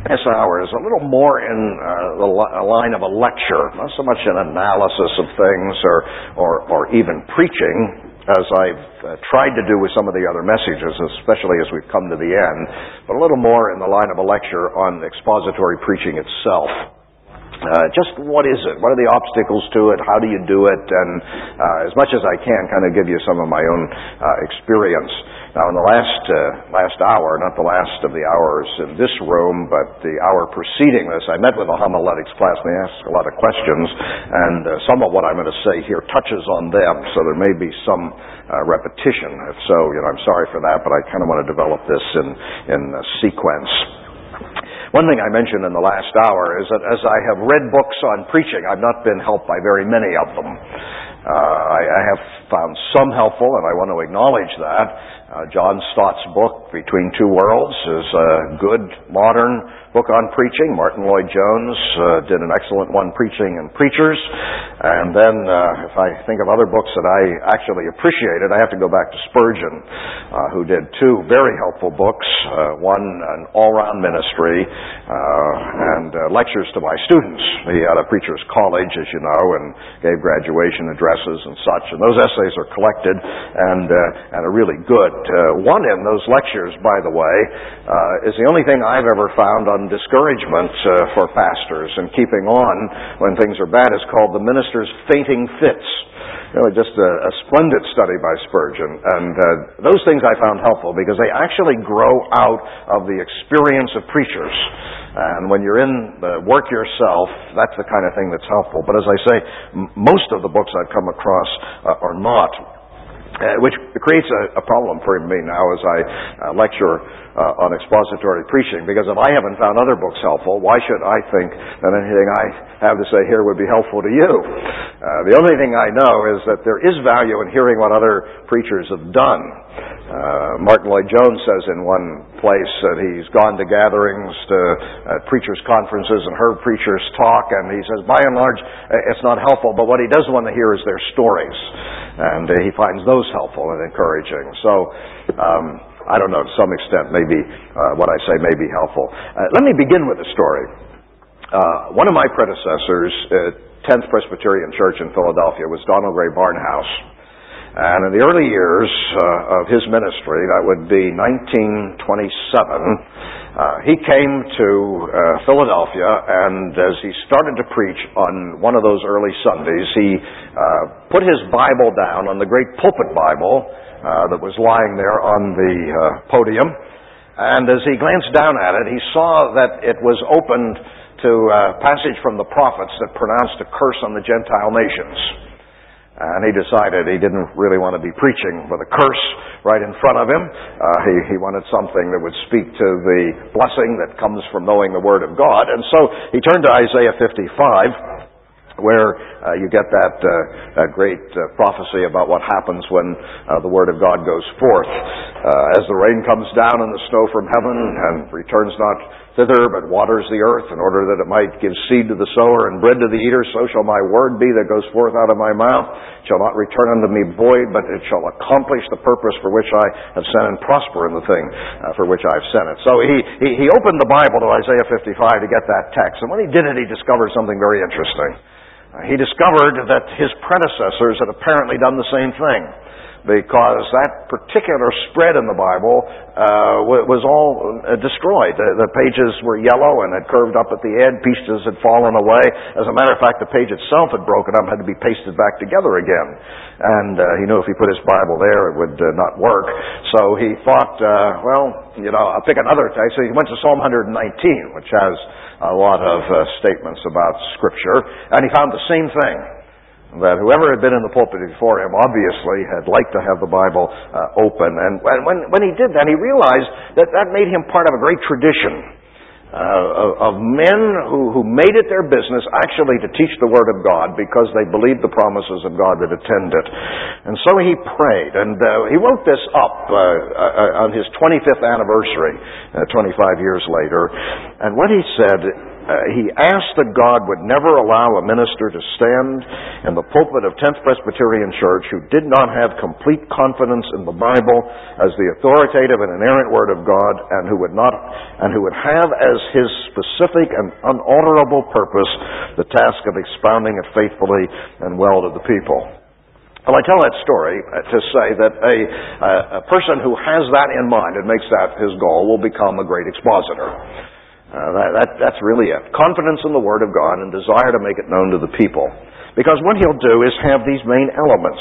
this hour is a little more in the line of a lecture, not so much an analysis of things or even preaching, as I've tried to do with some of the other messages, especially as we've come to the end, but a little more in the line of a lecture on expository preaching itself. Just what is it? What are the obstacles to it? How do you do it? And as much as I can, kind of give you some of my own experience. Now, in the last hour, not the last of the hours in this room, but the hour preceding this, I met with a homiletics class, and they asked a lot of questions, and some of what I'm going to say here touches on them, so there may be some repetition. If so, I'm sorry for that, but I kind of want to develop this in sequence. One thing I mentioned in the last hour is that as I have read books on preaching, I've not been helped by very many of them. I have found some helpful, and I want to acknowledge that. John Stott's book, Between Two Worlds, is a good, modern book on preaching. Martin Lloyd-Jones did an excellent one, Preaching and Preachers. And then, if I think of other books that I actually appreciated, I have to go back to Spurgeon, who did two very helpful books. One, An All-Round Ministry, and lectures to my students. He had a preacher's college, as you know, and gave graduation addresses and such. And those essays are collected and are really good. One in those lectures, by the way, is the only thing I've ever found on discouragement for pastors and keeping on when things are bad. Is called The Minister's Fainting Fits. Really just a splendid study by Spurgeon. And those things I found helpful because they actually grow out of the experience of preachers. And when you're in the work yourself, that's the kind of thing that's helpful. But as I say, most of the books I've come across are not. Which creates a problem for me now as I lecture on expository preaching, because if I haven't found other books helpful, why should I think that anything I have to say here would be helpful to you? The only thing I know is that there is value in hearing what other preachers have done. Martin Lloyd-Jones says in one place that he's gone to gatherings, to preachers' conferences, and heard preachers talk, and he says, by and large, it's not helpful, but what he does want to hear is their stories. And he finds those helpful and encouraging. So, I don't know, to some extent, maybe what I say may be helpful. Let me begin with a story. One of my predecessors at 10th Presbyterian Church in Philadelphia was Donald Ray Barnhouse. And in the early years of his ministry, that would be 1927, he came to Philadelphia, and as he started to preach on one of those early Sundays, he put his Bible down on the great pulpit Bible that was lying there on the podium. And as he glanced down at it, he saw that it was opened to a passage from the prophets that pronounced a curse on the Gentile nations. And he decided he didn't really want to be preaching with a curse right in front of him. He wanted something that would speak to the blessing that comes from knowing the Word of God. And so he turned to Isaiah 55, where you get that great prophecy about what happens when the Word of God goes forth. As the rain comes down and the snow from heaven and returns not thither, but waters the earth in order that it might give seed to the sower and bread to the eater, so shall my word be that goes forth out of my mouth. It shall not return unto me void, but it shall accomplish the purpose for which I have sent and prosper in the thing for which I have sent it. So he opened the Bible to Isaiah 55 to get that text. And when he did it, he discovered something very interesting. He discovered that his predecessors had apparently done the same thing, because that particular spread in the Bible was all destroyed. The pages were yellow and had curved up at the end. Pieces had fallen away. As a matter of fact, the page itself had broken up and had to be pasted back together again. And he knew if he put his Bible there, it would not work. So he thought, I'll pick another text. So he went to Psalm 119, which has a lot of statements about Scripture. And he found the same thing. That whoever had been in the pulpit before him obviously had liked to have the Bible open. And when he did that, he realized that made him part of a great tradition of men who made it their business actually to teach the Word of God because they believed the promises of God that attend it. And so he prayed, and he wrote this up on his 25th anniversary, 25 years later. And what he said he asked that God would never allow a minister to stand in the pulpit of 10th Presbyterian Church who did not have complete confidence in the Bible as the authoritative and inerrant Word of God, and who would have as his specific and unalterable purpose the task of expounding it faithfully and well to the people. Well, I tell that story to say that a person who has that in mind and makes that his goal will become a great expositor. That's really it. Confidence in the Word of God and desire to make it known to the people. Because what he'll do is have these main elements.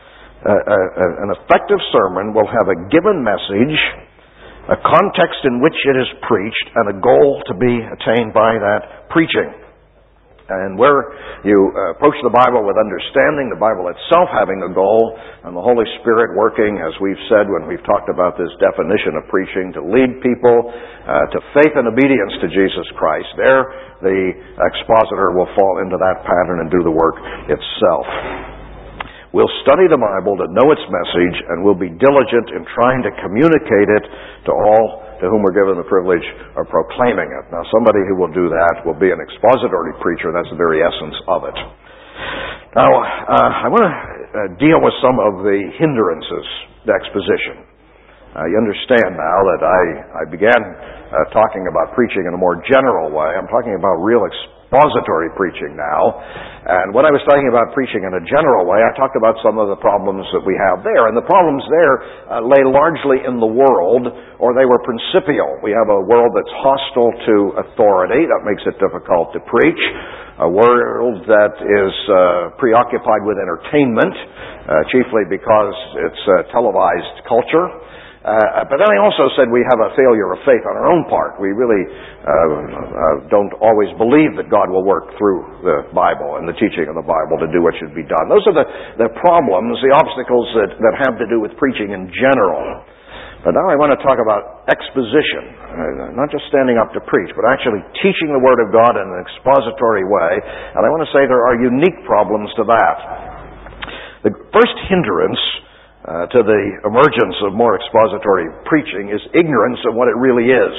An effective sermon will have a given message, a context in which it is preached, and a goal to be attained by that preaching. And where you approach the Bible with understanding, the Bible itself having a goal, and the Holy Spirit working, as we've said when we've talked about this definition of preaching, to lead people to faith and obedience to Jesus Christ, there the expositor will fall into that pattern and do the work itself. We'll study the Bible to know its message, and we'll be diligent in trying to communicate it to all to whom we're given the privilege of proclaiming it. Now, somebody who will do that will be an expository preacher. That's the very essence of it. Now, I want to deal with some of the hindrances to exposition. You understand now that I began talking about preaching in a more general way. I'm talking about real expository preaching now. And when I was talking about preaching in a general way, I talked about some of the problems that we have there. And the problems there lay largely in the world, or they were principial. We have a world that's hostile to authority. That makes it difficult to preach. A world that is preoccupied with entertainment, chiefly because it's a televised culture. But then I also said we have a failure of faith on our own part. We really don't always believe that God will work through the Bible and the teaching of the Bible to do what should be done. Those are the problems, the obstacles that have to do with preaching in general. But now I want to talk about exposition, not just standing up to preach, but actually teaching the Word of God in an expository way. And I want to say there are unique problems to that. The first hindrance to the emergence of more expository preaching is ignorance of what it really is.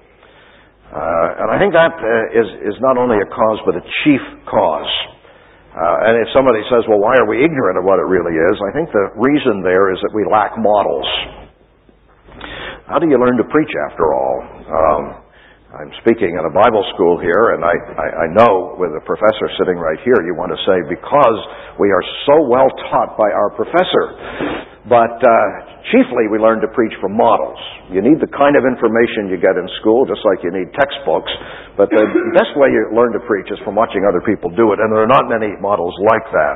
And I think that is not only a cause, but a chief cause. And if somebody says, well, why are we ignorant of what it really is? I think the reason there is that we lack models. How do you learn to preach, after all? I'm speaking at a Bible school here, and I know with a professor sitting right here, you want to say, because we are so well taught by our professor. But chiefly we learn to preach from models. You need the kind of information you get in school, just like you need textbooks. But the best way you learn to preach is from watching other people do it, and there are not many models like that.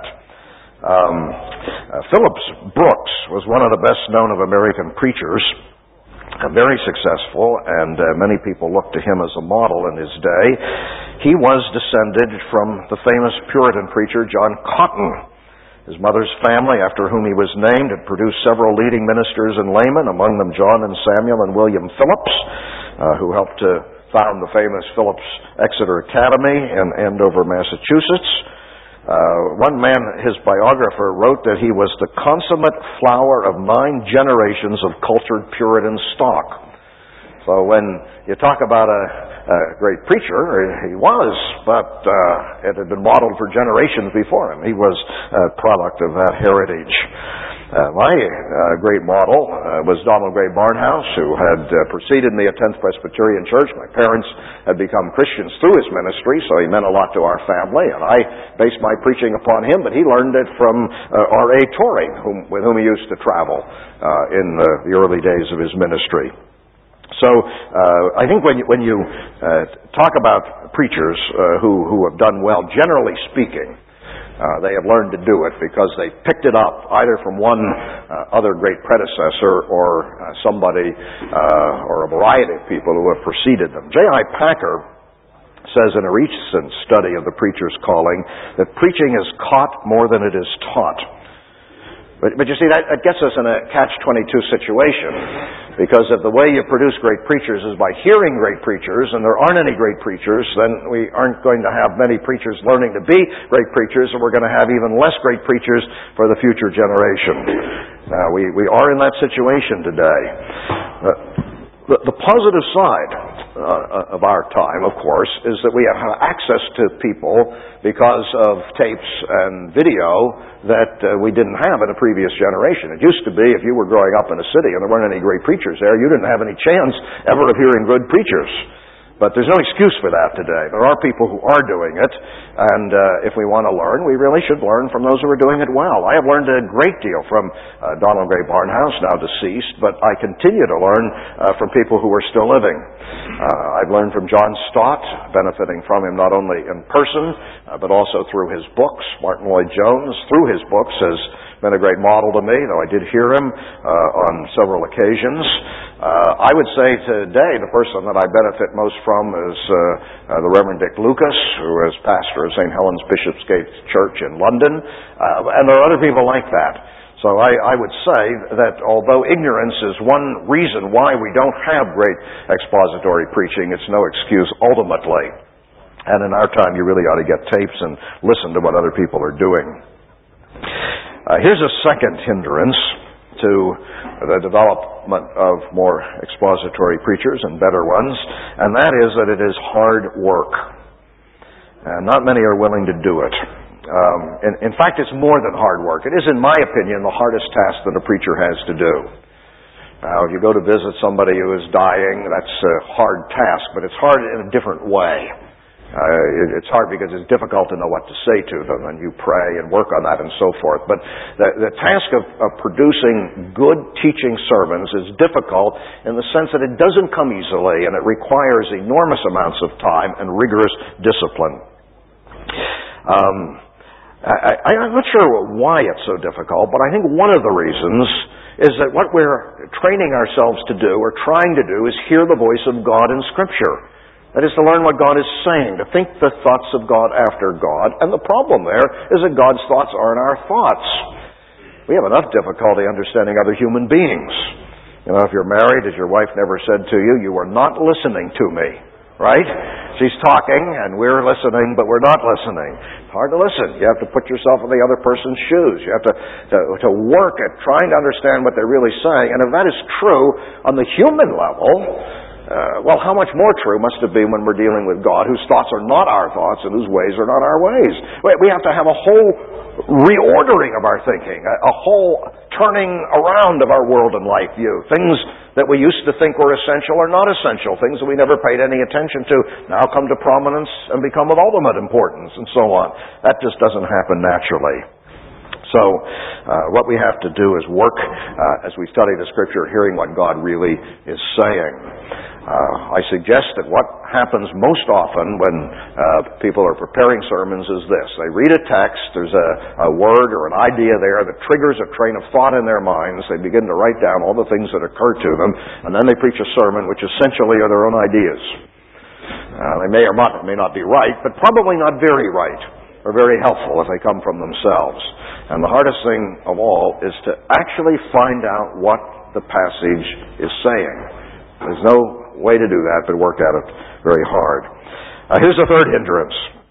Phillips Brooks was one of the best known of American preachers. Very successful, and many people looked to him as a model in his day. He was descended from the famous Puritan preacher John Cotton. His mother's family, after whom he was named, had produced several leading ministers and laymen, among them John and Samuel and William Phillips, who helped to found the famous Phillips Exeter Academy in Andover, Massachusetts. One man, his biographer, wrote that he was the consummate flower of 9 generations of cultured Puritan stock. So when you talk about a great preacher, he was, but it had been modeled for generations before him. He was a product of that heritage. My great model was Donald Gray Barnhouse, who had preceded me at 10th Presbyterian Church. My parents had become Christians through his ministry, so he meant a lot to our family, and I based my preaching upon him, but he learned it from R.A. Torrey, with whom he used to travel in the early days of his ministry. So I think when you talk about preachers who have done well, generally speaking, they have learned to do it because they picked it up either from one other great predecessor or somebody or a variety of people who have preceded them. J.I. Packer says in a recent study of the preacher's calling that preaching is caught more than it is taught. But you see, that gets us in a catch-22 situation, because if the way you produce great preachers is by hearing great preachers, and there aren't any great preachers, then we aren't going to have many preachers learning to be great preachers, and we're going to have even less great preachers for the future generation. We are in that situation today. The positive side of our time, of course, is that we have access to people because of tapes and video that we didn't have in a previous generation. It used to be if you were growing up in a city and there weren't any great preachers there, you didn't have any chance ever of hearing good preachers. But there's no excuse for that today. There are people who are doing it, and if we want to learn, we really should learn from those who are doing it well. I have learned a great deal from Donald Gray Barnhouse, now deceased, but I continue to learn from people who are still living. I've learned from John Stott, benefiting from him not only in person, but also through his books. Martin Lloyd-Jones, through his books, has been a great model to me, though I did hear him on several occasions. I would say today the person that I benefit most from is the Reverend Dick Lucas, who is pastor of St. Helen's Bishopsgate Church in London, and there are other people like that. So I would say that although ignorance is one reason why we don't have great expository preaching, it's no excuse ultimately. And in our time, you really ought to get tapes and listen to what other people are doing. Here's a second hindrance to the development of more expository preachers and better ones, and that is that it is hard work. And not many are willing to do it. In fact, it's more than hard work. It is, in my opinion, the hardest task that a preacher has to do. Now, if you go to visit somebody who is dying, that's a hard task, but it's hard in a different way. It's hard because it's difficult to know what to say to them, and you pray and work on that and so forth. But the task of producing good teaching sermons is difficult in the sense that it doesn't come easily, and it requires enormous amounts of time and rigorous discipline. I'm not sure why it's so difficult, but I think one of the reasons is that what we're training ourselves to do, or trying to do, is hear the voice of God in Scripture. That is, to learn what God is saying, to think the thoughts of God after God. And the problem there is that God's thoughts aren't our thoughts. We have enough difficulty understanding other human beings. You know, if you're married, as your wife never said to you, you are not listening to me. Right? She's talking, and we're listening, but we're not listening. It's hard to listen. You have to put yourself in the other person's shoes. You have to work at trying to understand what they're really saying. And if that is true on the human level, well, how much more true must it be when we're dealing with God, whose thoughts are not our thoughts and whose ways are not our ways? We have to have a whole reordering of our thinking, a whole turning around of our world and life view. Things that we used to think were essential are not essential. Things that we never paid any attention to now come to prominence and become of ultimate importance, and so on. That just doesn't happen naturally. So what we have to do is work as we study the Scripture, hearing what God really is saying. I suggest that what happens most often when people are preparing sermons is this. They read a text, there's a word or an idea there that triggers a train of thought in their minds. They begin to write down all the things that occur to them, and then they preach a sermon which essentially are their own ideas. They may or may not be right, but probably not very right or very helpful if they come from themselves. And the hardest thing of all is to actually find out what the passage is saying. There's no way to do that but work at it very hard. Here's the third hindrance.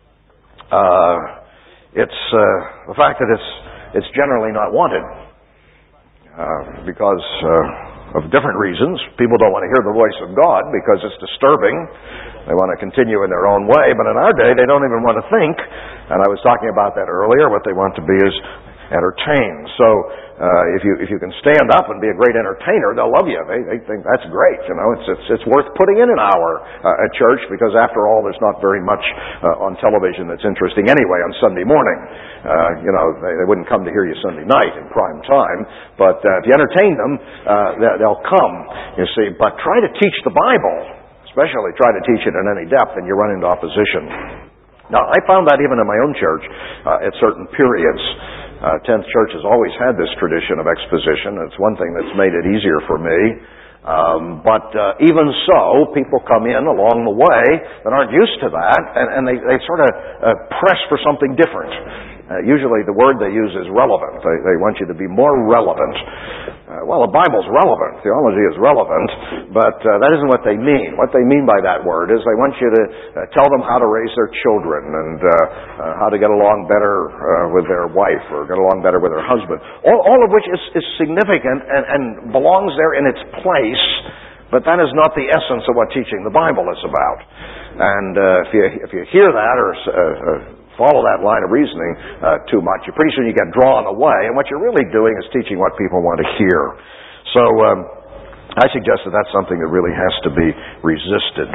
It's the fact that it's generally not wanted. Because of different reasons. People don't want to hear the voice of God because it's disturbing. They want to continue in their own way. But in our day, they don't even want to think. And I was talking about that earlier. What they want to be is entertained. So if you can stand up and be a great entertainer, they'll love you. They think that's great. You know, it's worth putting in an hour at church because after all, there's not very much on television that's interesting anyway on Sunday morning. You know, they wouldn't come to hear you Sunday night in prime time. But if you entertain them, they'll come. You see, but try to teach the Bible, especially try to teach it in any depth, and you run into opposition. Now, I found that even in my own church at certain periods. 10th Church has always had this tradition of exposition. It's one thing that's made it easier for me. But even so, people come in along the way that aren't used to that, and they sort of press for something different. Usually the word they use is relevant. They want you to be more relevant. Well, the Bible's relevant. Theology is relevant, but that isn't what they mean. What they mean by that word is they want you to tell them how to raise their children and how to get along better with their wife or get along better with their husband. All of which is significant and belongs there in its place, But that is not the essence of what teaching the Bible is about. And if you hear that or follow that line of reasoning too much, pretty soon you get drawn away, and what you're really doing is teaching what people want to hear. So I suggest that that's something that really has to be resisted.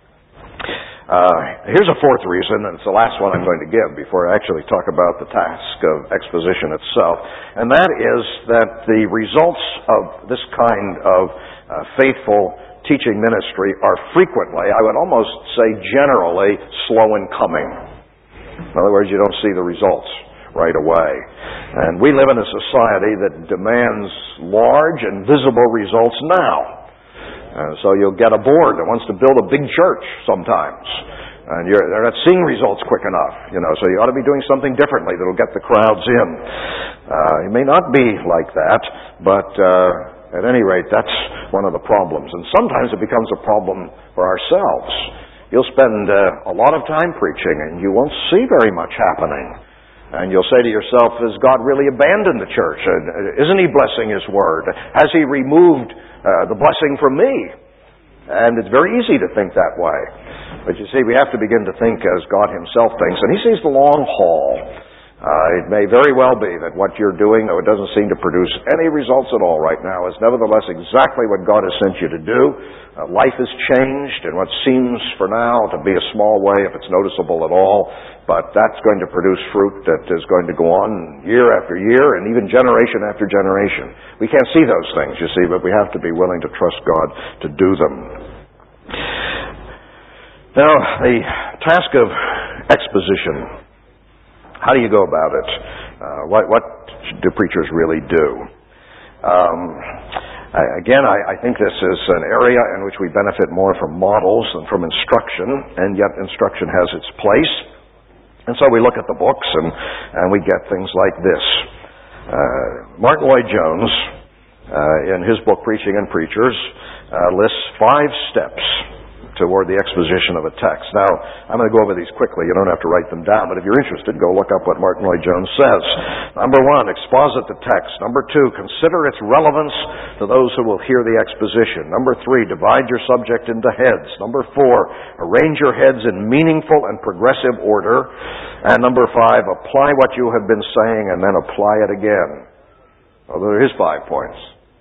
Here's a fourth reason, and it's the last one I'm going to give before I actually talk about the task of exposition itself, and that is that the results of this kind of faithful teaching ministry are frequently, I would almost say generally, slow in coming. In other words, you don't see the results right away. And we live in a society that demands large and visible results now. So you'll get a board that wants to build a big church sometimes. And they're not seeing results quick enough, so you ought to be doing something differently that'll get the crowds in. It may not be like that, but at any rate, that's one of the problems. And sometimes it becomes a problem for ourselves. You'll spend a lot of time preaching, and you won't see very much happening. And you'll say to yourself, has God really abandoned the church? Isn't He blessing His Word? Has He removed the blessing from me? And it's very easy to think that way. But you see, we have to begin to think as God Himself thinks, and He sees the long haul. It may very well be that what you're doing, though it doesn't seem to produce any results at all right now, is nevertheless exactly what God has sent you to do. Life has changed in what seems for now to be a small way, if it's noticeable at all, but that's going to produce fruit that is going to go on year after year and even generation after generation. We can't see those things, you see, but we have to be willing to trust God to do them. Now, the task of exposition. How do you go about it? What do preachers really do? Again, I think this is an area in which we benefit more from models than from instruction, and yet instruction has its place. And so we look at the books, and we get things like this. Martin Lloyd-Jones, in his book Preaching and Preachers, lists 5 steps toward the exposition of a text. Now, I'm going to go over these quickly. You don't have to write them down, but if you're interested, go look up what Martin Lloyd-Jones says. Number 1, exposit the text. Number 2, consider its relevance to those who will hear the exposition. Number 3, divide your subject into heads. Number 4, arrange your heads in meaningful and progressive order. And number 5, apply what you have been saying and then apply it again. Well, there are his 5 points.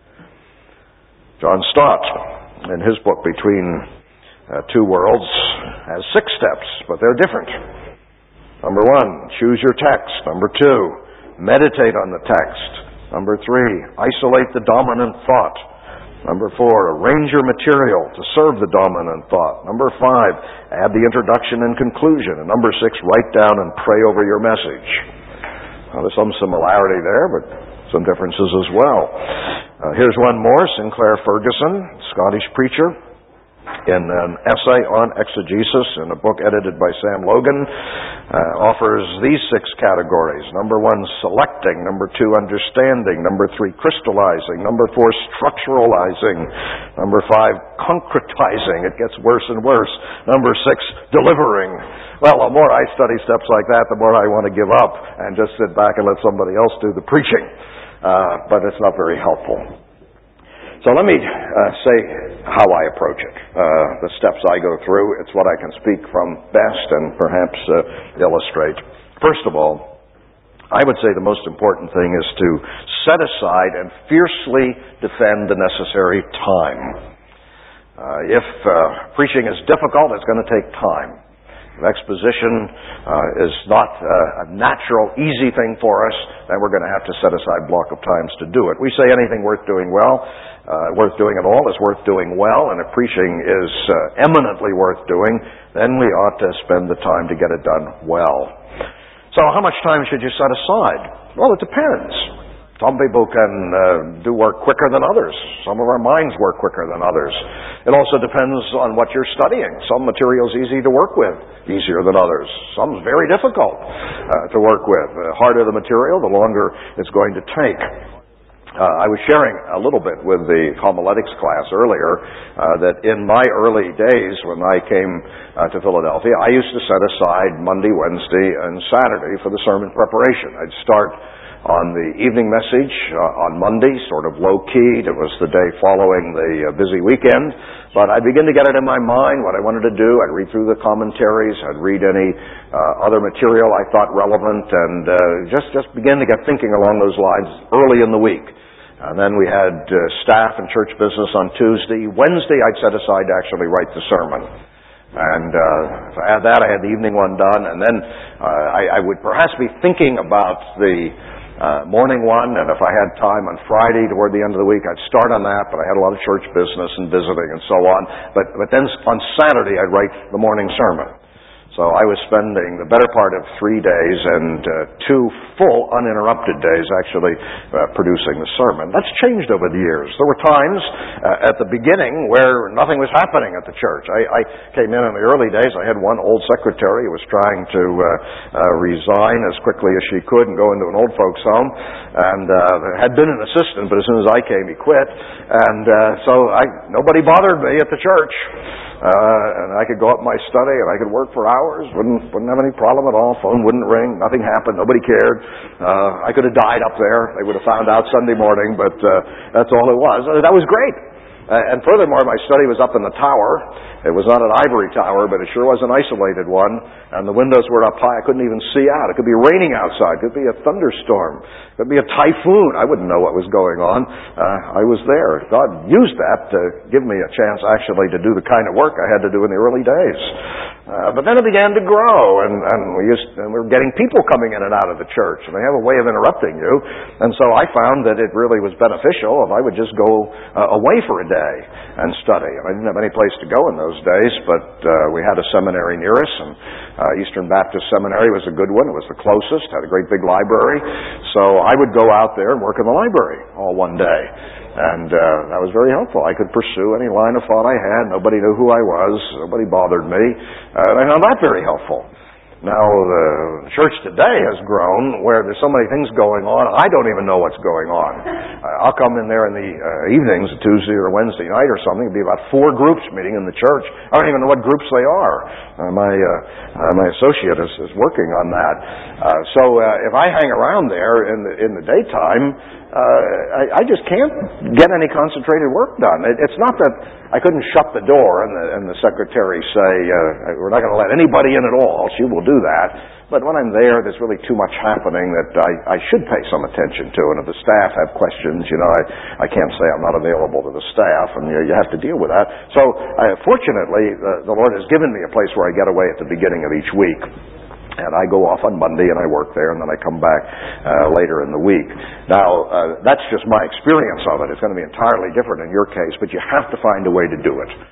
John Stott, in his book Between Two Worlds, has 6 steps, but they're different. Number 1, choose your text. Number 2, meditate on the text. Number 3, isolate the dominant thought. Number 4, arrange your material to serve the dominant thought. Number 5, add the introduction and conclusion. And number 6, write down and pray over your message. Now, there's some similarity there, but some differences as well. Here's one more. Sinclair Ferguson, Scottish preacher, in an essay on exegesis in a book edited by Sam Logan, offers these 6 categories. Number 1, selecting. Number 2, understanding. Number 3, crystallizing. Number 4, structuralizing. Number 5, concretizing. It gets worse and worse. Number 6, delivering. Well, the more I study steps like that, the more I want to give up and just sit back and let somebody else do the preaching. But it's not very helpful. So let me say how I approach it, the steps I go through. It's what I can speak from best and perhaps illustrate. First of all, I would say the most important thing is to set aside and fiercely defend the necessary time. If preaching is difficult, it's going to take time. If exposition is not a natural, easy thing for us, then we're going to have to set aside a block of times to do it. We say anything worth doing well, worth doing at all is worth doing well, and if preaching is eminently worth doing, then we ought to spend the time to get it done well. So how much time should you set aside? Well, it depends. Some people can do work quicker than others. Some of our minds work quicker than others. It also depends on what you're studying. Some material's easy to work with, easier than others. Some's very difficult to work with. The harder the material, the longer it's going to take. I was sharing a little bit with the homiletics class earlier that in my early days when I came to Philadelphia, I used to set aside Monday, Wednesday, and Saturday for the sermon preparation. I'd start on the evening message on Monday, sort of low-keyed. It was the day following the busy weekend. But I'd begin to get it in my mind what I wanted to do. I'd read through the commentaries. I'd read any other material I thought relevant, and just begin to get thinking along those lines early in the week. And then we had staff and church business on Tuesday. Wednesday, I'd set aside to actually write the sermon. And if I had that, I had the evening one done. And then I would perhaps be thinking about the morning one, and if I had time on Friday toward the end of the week, I'd start on that, but I had a lot of church business and visiting and so on. But then on Saturday, I'd write the morning sermon. So I was spending the better part of 3 days and 2 full uninterrupted days actually producing the sermon. That's changed over the years. There were times at the beginning where nothing was happening at the church. I came in the early days. I had one old secretary who was trying to resign as quickly as she could and go into an old folks home, and had been an assistant, but as soon as I came, he quit. And so nobody bothered me at the church. And I could go up in my study and I could work for hours, wouldn't have any problem at all. Phone wouldn't ring, nothing happened, nobody cared. I could have died up there. They would have found out Sunday morning, but that's all it was. That was great. And furthermore, my study was up in the tower. It was not an ivory tower, but it sure was an isolated one. And the windows were up high. I couldn't even see out. It could be raining outside. It could be a thunderstorm. It could be a typhoon. I wouldn't know what was going on. I was there. God used that to give me a chance actually to do the kind of work I had to do in the early days. But then it began to grow, and we were getting people coming in and out of the church, and they have a way of interrupting you. And so I found that it really was beneficial if I would just go away for a day and study. And I didn't have any place to go in those days, but we had a seminary near us, and Eastern Baptist Seminary was a good one. It was the closest, had a great big library. So I would go out there and work in the library all one day. And that was very helpful. I could pursue any line of thought I had. Nobody knew who I was. Nobody bothered me. And I found that very helpful. Now, the church today has grown where there's so many things going on, I don't even know what's going on. I'll come in there in the evenings, Tuesday or Wednesday night or something. It'll be about 4 groups meeting in the church. I don't even know what groups they are. My associate is working on that. So if I hang around there in the daytime, I just can't get any concentrated work done. It's not that I couldn't shut the door and the secretary say, we're not going to let anybody in at all. She will do that. But when I'm there, there's really too much happening that I should pay some attention to. And if the staff have questions, I can't say I'm not available to the staff, and you have to deal with that. So fortunately, the Lord has given me a place where I get away at the beginning of each week. And I go off on Monday and I work there, and then I come back later in the week. Now, that's just my experience of it. It's going to be entirely different in your case, but you have to find a way to do it.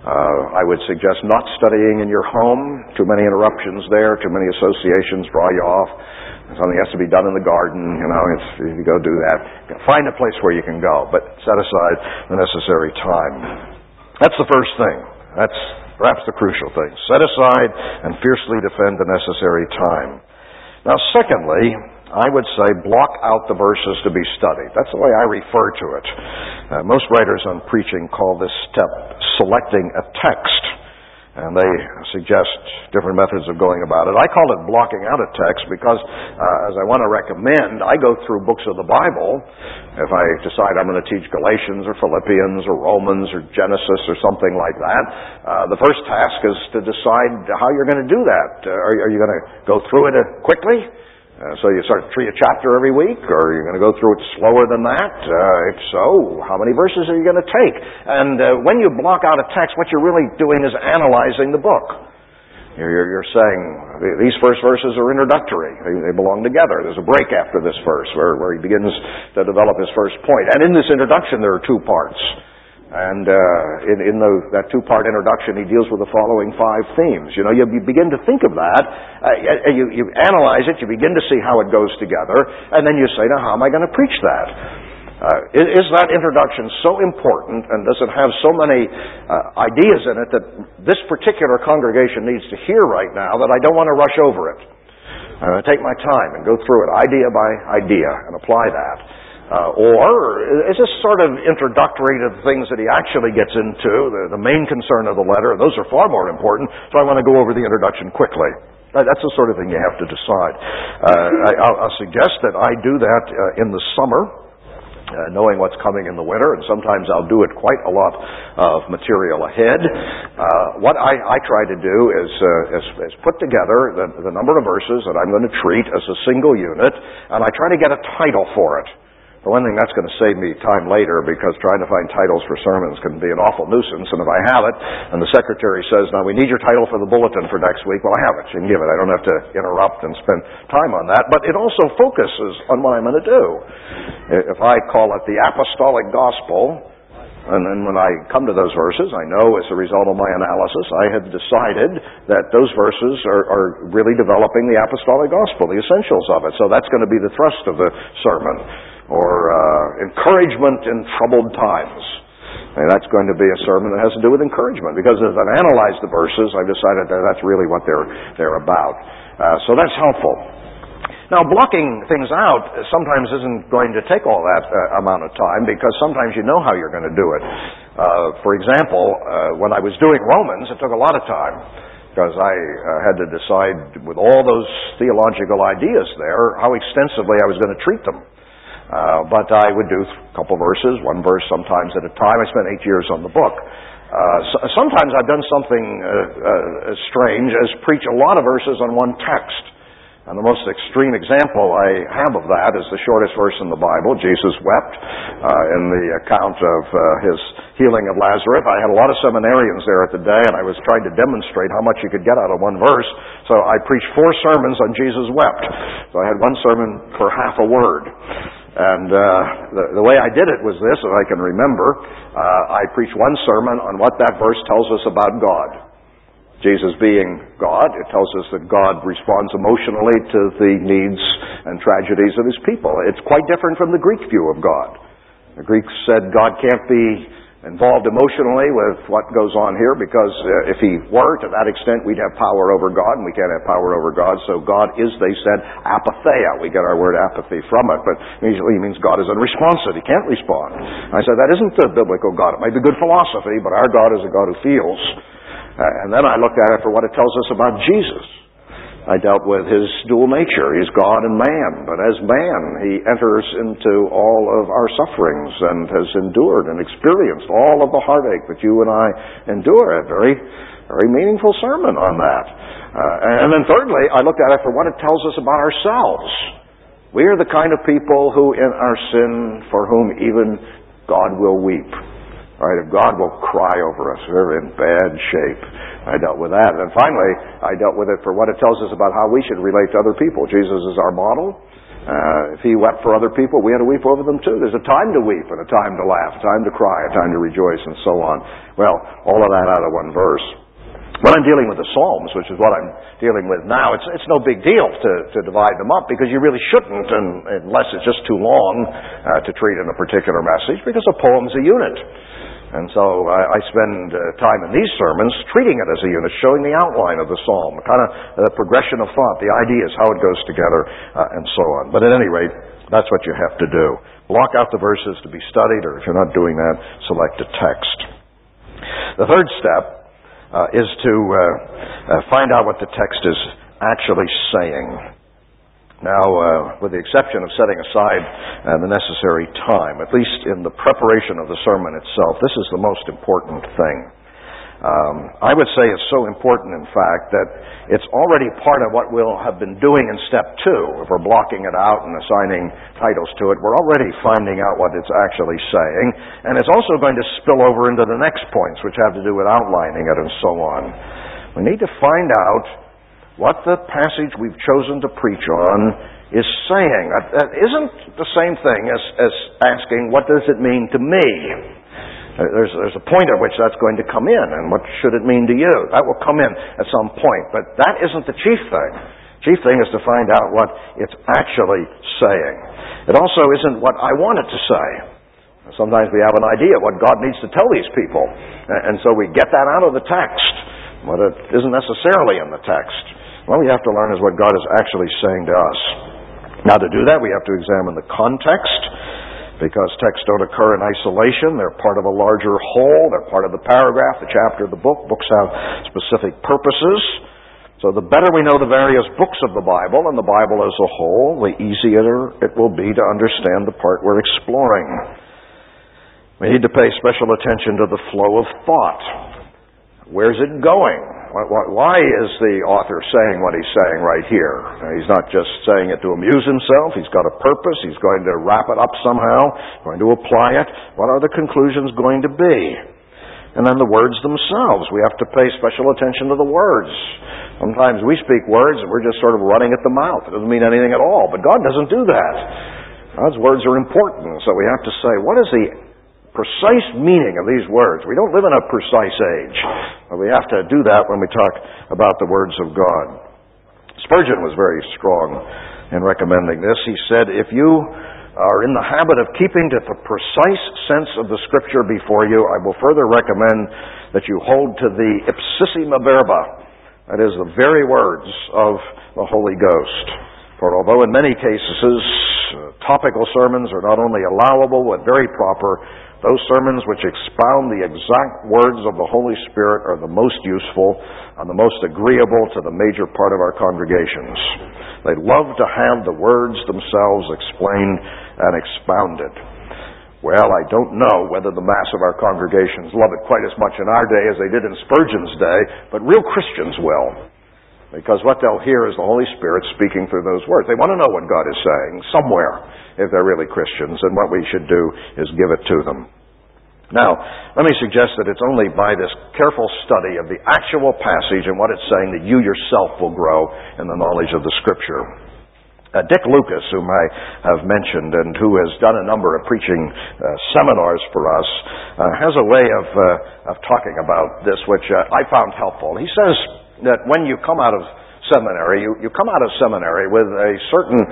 I would suggest not studying in your home. Too many interruptions there, too many associations draw you off. Something has to be done in the garden, if you go do that. Find a place where you can go, but set aside the necessary time. That's the first thing. That's perhaps the crucial thing. Set aside and fiercely defend the necessary time. Now, secondly, I would say block out the verses to be studied. That's the way I refer to it. Most writers on preaching call this step selecting a text, and they suggest different methods of going about it. I call it blocking out a text because, as I want to recommend, I go through books of the Bible. If I decide I'm going to teach Galatians or Philippians or Romans or Genesis or something like that, the first task is to decide how you're going to do that. Are you going to go through it quickly? So you start treat a chapter every week, or are you going to go through it slower than that? If so, how many verses are you going to take? And when you block out a text, what you're really doing is analyzing the book. You're saying, these first verses are introductory. They belong together. There's a break after this verse where he begins to develop his first point. And in this introduction, there are 2 parts. And in that 2-part introduction, he deals with the following 5 themes. You begin to think of that. You analyze it. You begin to see how it goes together. And then you say, now, how am I going to preach that? Is that introduction so important, and does it have so many ideas in it that this particular congregation needs to hear right now that I don't want to rush over it? I'm going to take my time and go through it idea by idea and apply that. Or is this sort of introductory to the things that he actually gets into, the main concern of the letter? Those are far more important, so I want to go over the introduction quickly. That's the sort of thing you have to decide. I'll suggest that I do that in the summer, knowing what's coming in the winter, and sometimes I'll do it quite a lot of material ahead. What I try to do is put together the number of verses that I'm going to treat as a single unit, and I try to get a title for it. For one thing, that's going to save me time later, because trying to find titles for sermons can be an awful nuisance, and if I have it, and the secretary says, now we need your title for the bulletin for next week, well, I have it, you can give it. I don't have to interrupt and spend time on that, but it also focuses on what I'm going to do. If I call it the Apostolic Gospel, and then when I come to those verses, I know as a result of my analysis, I have decided that those verses are really developing the Apostolic Gospel, the essentials of it. So that's going to be the thrust of the sermon. Or encouragement in troubled times. And that's going to be a sermon that has to do with encouragement, because as I've analyzed the verses, I've decided that that's really what they're about. So that's helpful. Now, blocking things out sometimes isn't going to take all that amount of time, because sometimes you know how you're going to do it. For example, when I was doing Romans, it took a lot of time, because I had to decide, with all those theological ideas there, how extensively I was going to treat them. But I would do a couple verses, one verse sometimes at a time. I spent 8 years on the book. Sometimes I've done something as strange as preach a lot of verses on one text. And the most extreme example I have of that is the shortest verse in the Bible. Jesus wept in the account of his healing of Lazarus. I had a lot of seminarians there at the day, and I was trying to demonstrate how much you could get out of one verse. So I preached 4 sermons on Jesus wept. So I had one sermon per half a word. And the way I did it was this, if I can remember. I preached one sermon on what that verse tells us about God. Jesus being God, it tells us that God responds emotionally to the needs and tragedies of His people. It's quite different from the Greek view of God. The Greeks said God can't be involved emotionally with what goes on here, because if He were, to that extent, we'd have power over God, and we can't have power over God. So God is, they said, apatheia. We get our word apathy from it, but usually it means God is unresponsive. He can't respond. I said, that isn't the biblical God. It might be good philosophy, but our God is a God who feels. And then I looked at it for what it tells us about Jesus. I dealt with His dual nature. He's God and man. But as man, He enters into all of our sufferings and has endured and experienced all of the heartache that you and I endure. A very, very meaningful sermon on that. And then thirdly, I looked at it for what it tells us about ourselves. We are the kind of people who in our sin, for whom even God will weep. Right, if God will cry over us, we're in bad shape. I dealt with that. And finally, I dealt with it for what it tells us about how we should relate to other people. Jesus is our model. If He wept for other people, we had to weep over them too. There's a time to weep and a time to laugh, a time to cry, a time to rejoice, and so on. Well, all of that out of one verse. When I'm dealing with the Psalms, which is what I'm dealing with now, it's no big deal to divide them up, because you really shouldn't, unless it's just too long to treat in a particular message, because a poem's a unit. And so I spend time in these sermons treating it as a unit, showing the outline of the psalm, kind of the progression of thought, the ideas, how it goes together, and so on. But at any rate, that's what you have to do. Block out the verses to be studied, or if you're not doing that, select a text. The third step is to find out what the text is actually saying. Now, with the exception of setting aside the necessary time, at least in the preparation of the sermon itself, this is the most important thing. I would say it's so important, in fact, that it's already part of what we'll have been doing in step 2. If we're blocking it out and assigning titles to it, we're already finding out what it's actually saying. And it's also going to spill over into the next points, which have to do with outlining it and so on. We need to find out what the passage we've chosen to preach on is saying. That isn't the same thing as asking, what does it mean to me? There's a point at which that's going to come in, and what should it mean to you? That will come in at some point, but that isn't the chief thing. Chief thing is to find out what it's actually saying. It also isn't what I want it to say. Sometimes we have an idea what God needs to tell these people, and so we get that out of the text, but it isn't necessarily in the text. What we have to learn is what God is actually saying to us. Now, to do that, we have to examine the context, because texts don't occur in isolation. They're part of a larger whole. They're part of the paragraph, the chapter of the book. Books have specific purposes. So the better we know the various books of the Bible and the Bible as a whole, the easier it will be to understand the part we're exploring. We need to pay special attention to the flow of thought. Where's it going? Why is the author saying what he's saying right here? He's not just saying it to amuse himself. He's got a purpose. He's going to wrap it up somehow, going to apply it. What are the conclusions going to be? And then the words themselves. We have to pay special attention to the words. Sometimes we speak words and we're just sort of running at the mouth. It doesn't mean anything at all. But God doesn't do that. God's words are important. So we have to say, what is the precise meaning of these words? We don't live in a precise age. But we have to do that when we talk about the words of God. Spurgeon was very strong in recommending this. He said, if you are in the habit of keeping to the precise sense of the Scripture before you, I will further recommend that you hold to the ipsissima verba. That is, the very words of the Holy Ghost. For although in many cases topical sermons are not only allowable but very proper, those sermons which expound the exact words of the Holy Spirit are the most useful and the most agreeable to the major part of our congregations. They love to have the words themselves explained and expounded. Well, I don't know whether the mass of our congregations love it quite as much in our day as they did in Spurgeon's day, but real Christians will. Because what they'll hear is the Holy Spirit speaking through those words. They want to know what God is saying somewhere, if they're really Christians, and what we should do is give it to them. Now, let me suggest that it's only by this careful study of the actual passage and what it's saying that you yourself will grow in the knowledge of the Scripture. Dick Lucas, whom I have mentioned and who has done a number of preaching seminars for us, has a way of talking about this which I found helpful. He says that when you come out of seminary, you come out of seminary with a certain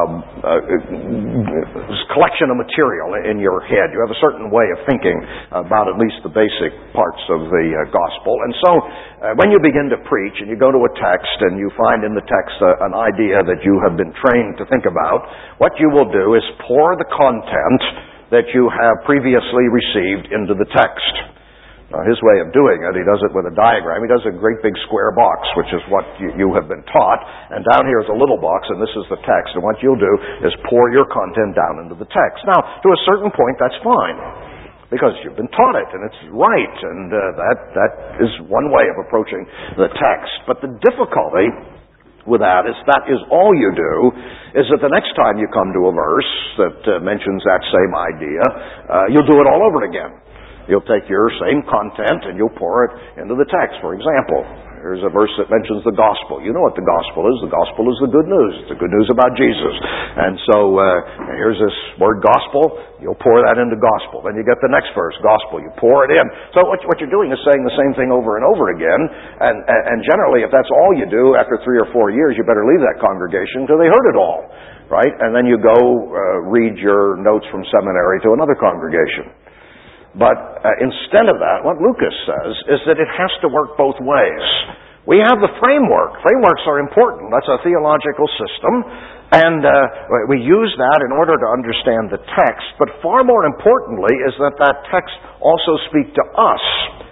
collection of material in your head. You have a certain way of thinking about at least the basic parts of the gospel. And so when you begin to preach and you go to a text and you find in the text an idea that you have been trained to think about, what you will do is pour the content that you have previously received into the text. His way of doing it, he does it with a diagram. He does a great big square box, which is what you have been taught. And down here is a little box, and this is the text. And what you'll do is pour your content down into the text. Now, to a certain point, that's fine, because you've been taught it, and it's right. And that is one way of approaching the text. But the difficulty with that is all you do is that the next time you come to a verse that mentions that same idea, you'll do it all over again. You'll take your same content and you'll pour it into the text. For example, here's a verse that mentions the gospel. You know what the gospel is. The gospel is the good news. It's the good news about Jesus. And so here's this word gospel. You'll pour that into gospel. Then you get the next verse, gospel. You pour it in. So what you're doing is saying the same thing over and over again. And generally, if that's all you do, after 3 or 4 years, you better leave that congregation until they heard it all. Right? And then you go read your notes from seminary to another congregation. But instead of that, what Lucas says is that it has to work both ways. We have the framework. Frameworks are important. That's a theological system. And we use that in order to understand the text. But far more importantly is that text also speak to us.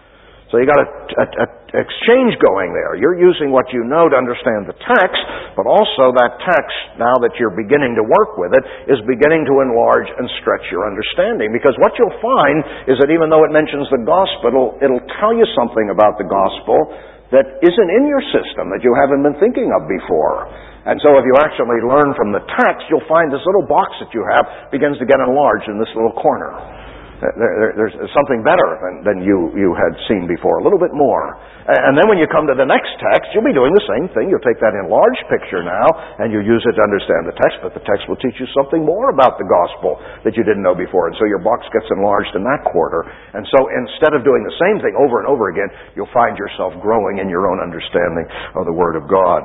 So you got an exchange going there. You're using what you know to understand the text, but also that text, now that you're beginning to work with it, is beginning to enlarge and stretch your understanding. Because what you'll find is that even though it mentions the gospel, it'll tell you something about the gospel that isn't in your system, that you haven't been thinking of before. And so if you actually learn from the text, you'll find this little box that you have begins to get enlarged in this little corner. There's something better than you had seen before, a little bit more. And then when you come to the next text, you'll be doing the same thing. You'll take that enlarged picture now, and you use it to understand the text, but the text will teach you something more about the gospel that you didn't know before. And so your box gets enlarged in that quarter. And so instead of doing the same thing over and over again, you'll find yourself growing in your own understanding of the Word of God.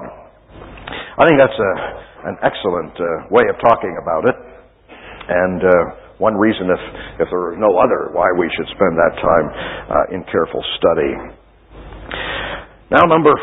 I think that's an excellent way of talking about it. And one reason, if there are no other, why we should spend that time in careful study. Now, number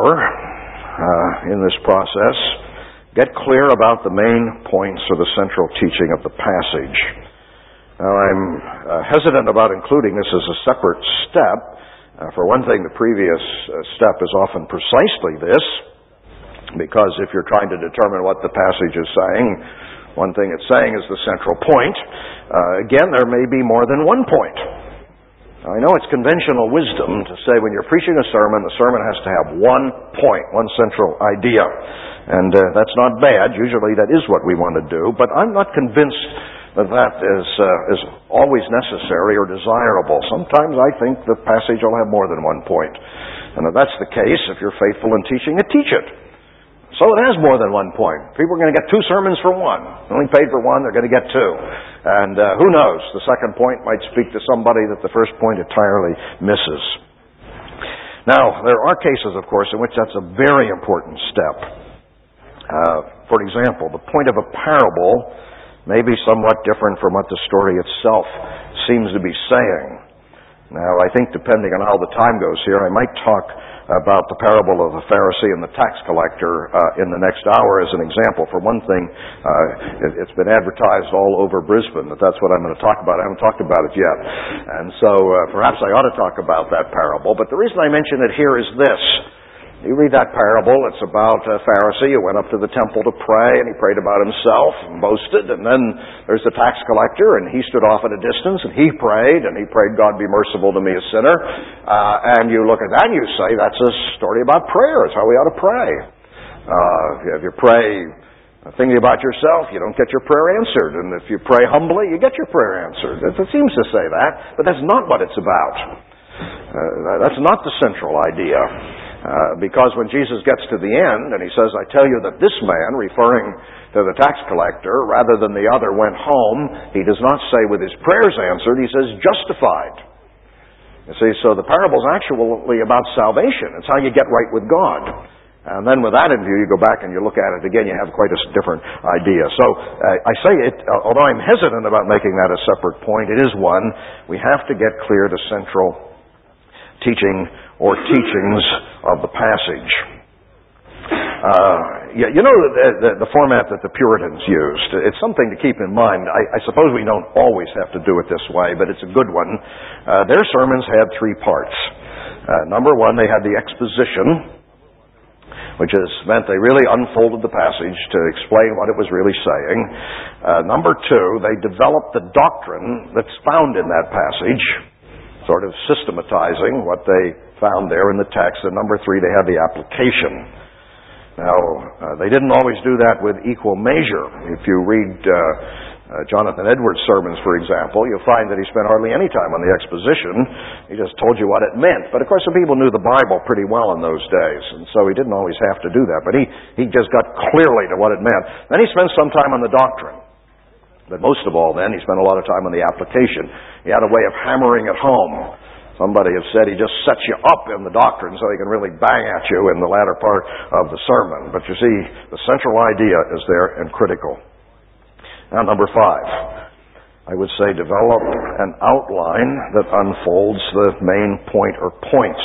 4 in this process, get clear about the main points or the central teaching of the passage. Now, I'm hesitant about including this as a separate step For one thing, the previous step is often precisely this, because if you're trying to determine what the passage is saying, one thing it's saying is the central point. Again, there may be more than one point. I know it's conventional wisdom to say when you're preaching a sermon, the sermon has to have one point, one central idea. And that's not bad. Usually that is what we want to do. But I'm not convinced that is always necessary or desirable. Sometimes I think the passage will have more than one point. And if that's the case, if you're faithful in teaching it, teach it. So it has more than one point. People are going to get two sermons for one. They only paid for one, they're going to get two. And who knows, the second point might speak to somebody that the first point entirely misses. Now, there are cases, of course, in which that's a very important step. For example, the point of a parable may be somewhat different from what the story itself seems to be saying. Now, I think depending on how the time goes here, I might talk about the parable of the Pharisee and the tax collector in the next hour as an example. For one thing, it's been advertised all over Brisbane that that's what I'm going to talk about. I haven't talked about it yet. And so perhaps I ought to talk about that parable. But the reason I mention it here is this. You read that parable, it's about a Pharisee who went up to the temple to pray, and he prayed about himself and boasted, and then there's the tax collector, and he stood off at a distance, and he prayed, God be merciful to me, a sinner. And you look at that and you say, that's a story about prayer. It's how we ought to pray. If you pray thinking about yourself, you don't get your prayer answered, and if you pray humbly, you get your prayer answered. It seems to say that, but that's not what it's about. That's not the central idea. Because when Jesus gets to the end and he says, I tell you that this man, referring to the tax collector, rather than the other, went home, he does not say with his prayers answered, he says justified. You see, so the parable is actually about salvation. It's how you get right with God. And then with that in view, you go back and you look at it again, you have quite a different idea. So I say it, although I'm hesitant about making that a separate point, it is one. We have to get clear the central teaching or teachings of the passage. The format that the Puritans used, it's something to keep in mind. I suppose we don't always have to do it this way, but it's a good one. Their sermons had three parts. Number one, they had the exposition, which meant they really unfolded the passage to explain what it was really saying. Number two, they developed the doctrine that's found in that passage, sort of systematizing what they found there in the text. And number three, they had the application. Now, they didn't always do that with equal measure. If you read Jonathan Edwards' sermons, for example, you'll find that he spent hardly any time on the exposition. He just told you what it meant. But of course, some people knew the Bible pretty well in those days, and so he didn't always have to do that. But he just got clearly to what it meant. Then he spent some time on the doctrine. But most of all then, he spent a lot of time on the application. He had a way of hammering it home. Somebody has said he just sets you up in the doctrine so he can really bang at you in the latter part of the sermon. But you see, the central idea is there and critical. Now, number five, I would say develop an outline that unfolds the main point or points.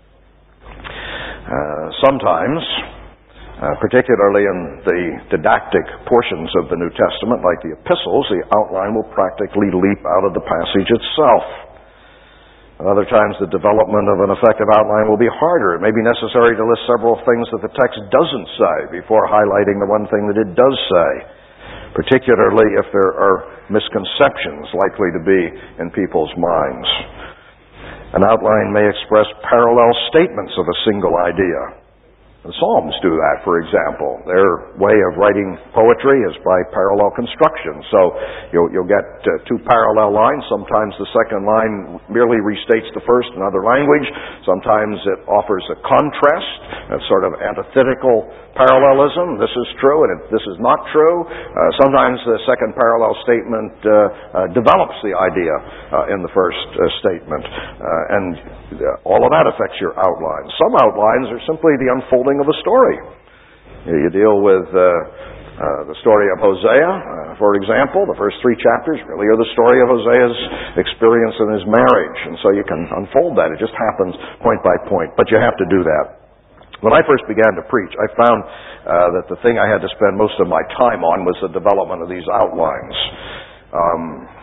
Sometimes, particularly in the didactic portions of the New Testament, like the epistles, the outline will practically leap out of the passage itself. Other times, the development of an effective outline will be harder. It may be necessary to list several things that the text doesn't say before highlighting the one thing that it does say, particularly if there are misconceptions likely to be in people's minds. An outline may express parallel statements of a single idea. The Psalms do that, for example. Their way of writing poetry is by parallel construction. So you'll get two parallel lines. Sometimes the second line merely restates the first in another language. Sometimes it offers a contrast, a sort of antithetical parallelism. This is true and this is not true. Sometimes the second parallel statement develops the idea in the first statement. And all of that affects your outline. Some outlines are simply the unfolding of a story. You deal with the story of Hosea, for example. The first three chapters really are the story of Hosea's experience in his marriage. And so you can unfold that. It just happens point by point. But you have to do that. When I first began to preach, I found that the thing I had to spend most of my time on was the development of these outlines.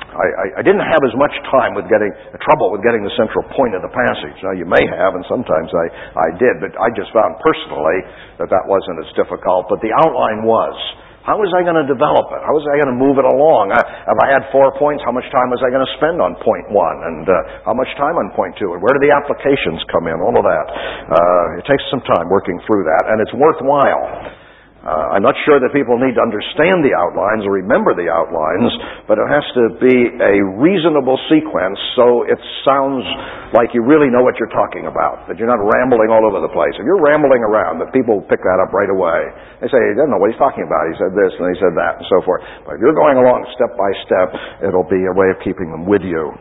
I didn't have as much time with trouble with getting the central point of the passage. Now, you may have, and sometimes I did, but I just found personally that wasn't as difficult. But the outline was, how was I going to develop it? How was I going to move it along? If I had 4 points, how much time was I going to spend on point 1? And how much time on point 2? And where do the applications come in? All of that. It takes some time working through that, and it's worthwhile. I'm not sure that people need to understand the outlines or remember the outlines, but it has to be a reasonable sequence so it sounds like you really know what you're talking about, that you're not rambling all over the place. If you're rambling around, that people pick that up right away. They say, he doesn't know what he's talking about. He said this and he said that and so forth. But if you're going along step by step, it'll be a way of keeping them with you.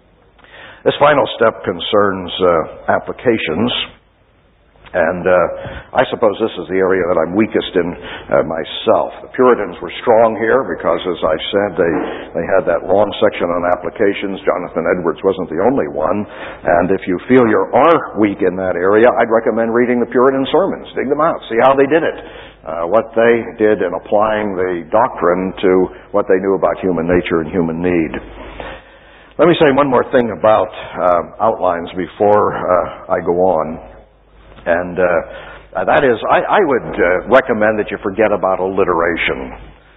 This final step concerns applications. And I suppose this is the area that I'm weakest in myself. The Puritans were strong here because, as I said, they had that long section on applications. Jonathan Edwards wasn't the only one. And if you feel you are weak in that area, I'd recommend reading the Puritan sermons. Dig them out. See how they did it. What they did in applying the doctrine to what they knew about human nature and human need. Let me say one more thing about outlines before I go on. And that is, I would recommend that you forget about alliteration.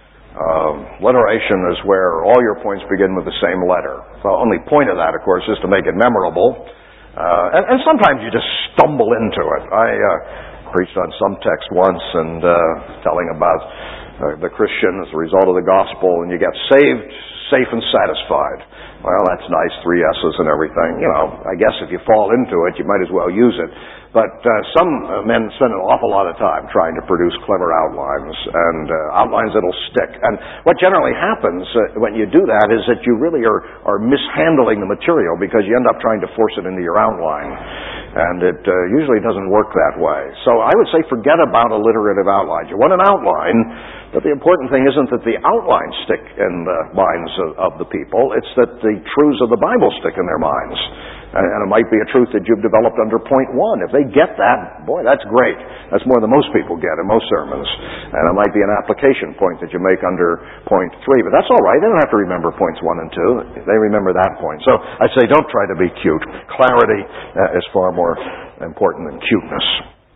Alliteration is where all your points begin with the same letter. The only point of that, of course, is to make it memorable. And sometimes you just stumble into it. I preached on some text once and telling about the Christian as a result of the gospel, and you get saved, safe, and satisfied. Well, that's nice, 3 S's and everything. You know, I guess if you fall into it, you might as well use it. But some men spend an awful lot of time trying to produce clever outlines, and outlines that'll stick. And what generally happens when you do that is that you really are mishandling the material because you end up trying to force it into your outline. And it usually doesn't work that way. So I would say forget about alliterative outlines. You want an outline, but the important thing isn't that the outlines stick in the minds of the people. It's that the truths of the Bible stick in their minds. And it might be a truth that you've developed under point 1. If they get that, boy, that's great. That's more than most people get in most sermons. And it might be an application point that you make under point 3. But that's all right. They don't have to remember points 1 and 2. They remember that point. So I say don't try to be cute. Clarity is far more important than cuteness.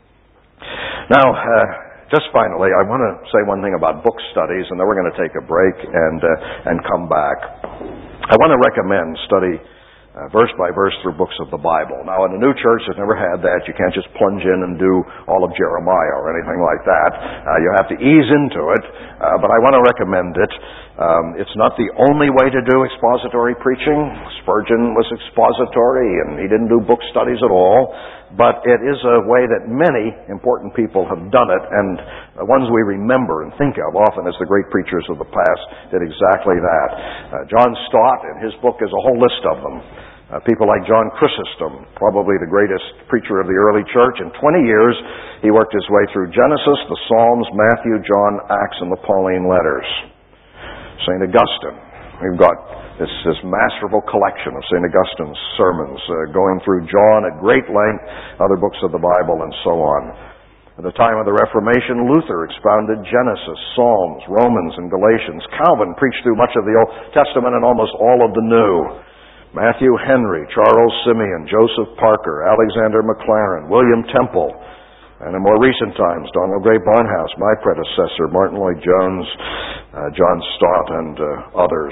Now, just finally, I want to say one thing about book studies, and then we're going to take a break and come back. I want to recommend study verse by verse through books of the Bible. Now, in a new church that's never had that, you can't just plunge in and do all of Jeremiah or anything like that. You have to ease into it, but I want to recommend it. It's not the only way to do expository preaching. Spurgeon was expository, and he didn't do book studies at all. But it is a way that many important people have done it, and the ones we remember and think of often as the great preachers of the past did exactly that. John Stott, in his book, is a whole list of them. People like John Chrysostom, probably the greatest preacher of the early church. In 20 years, he worked his way through Genesis, the Psalms, Matthew, John, Acts, and the Pauline letters. St. Augustine. We've got this masterful collection of St. Augustine's sermons, going through John at great length, other books of the Bible, and so on. At the time of the Reformation, Luther expounded Genesis, Psalms, Romans, and Galatians. Calvin preached through much of the Old Testament and almost all of the New. Matthew Henry, Charles Simeon, Joseph Parker, Alexander Maclaren, William Temple, and in more recent times, Donald Gray Barnhouse, my predecessor, Martin Lloyd-Jones, John Stott, and others.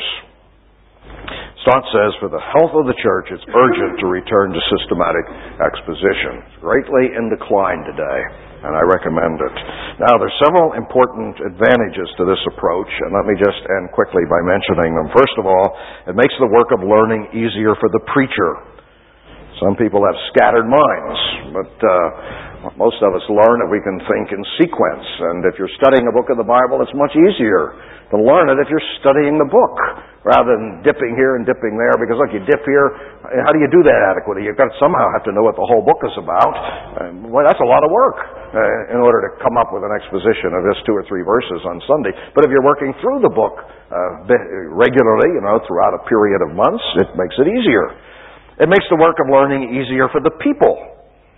Stott says, for the health of the church, it's urgent to return to systematic exposition. It's greatly in decline today, and I recommend it. Now, there's several important advantages to this approach, and let me just end quickly by mentioning them. First of all, it makes the work of learning easier for the preacher. Some people have scattered minds, but most of us learn that we can think in sequence. And if you're studying a book of the Bible, it's much easier to learn it if you're studying the book rather than dipping here and dipping there. Because look, you dip here, how do you do that adequately? You've got to somehow have to know what the whole book is about. Well, that's a lot of work in order to come up with an exposition of just 2 or 3 verses on Sunday. But if you're working through the book regularly, throughout a period of months, it makes it easier. It makes the work of learning easier for the people.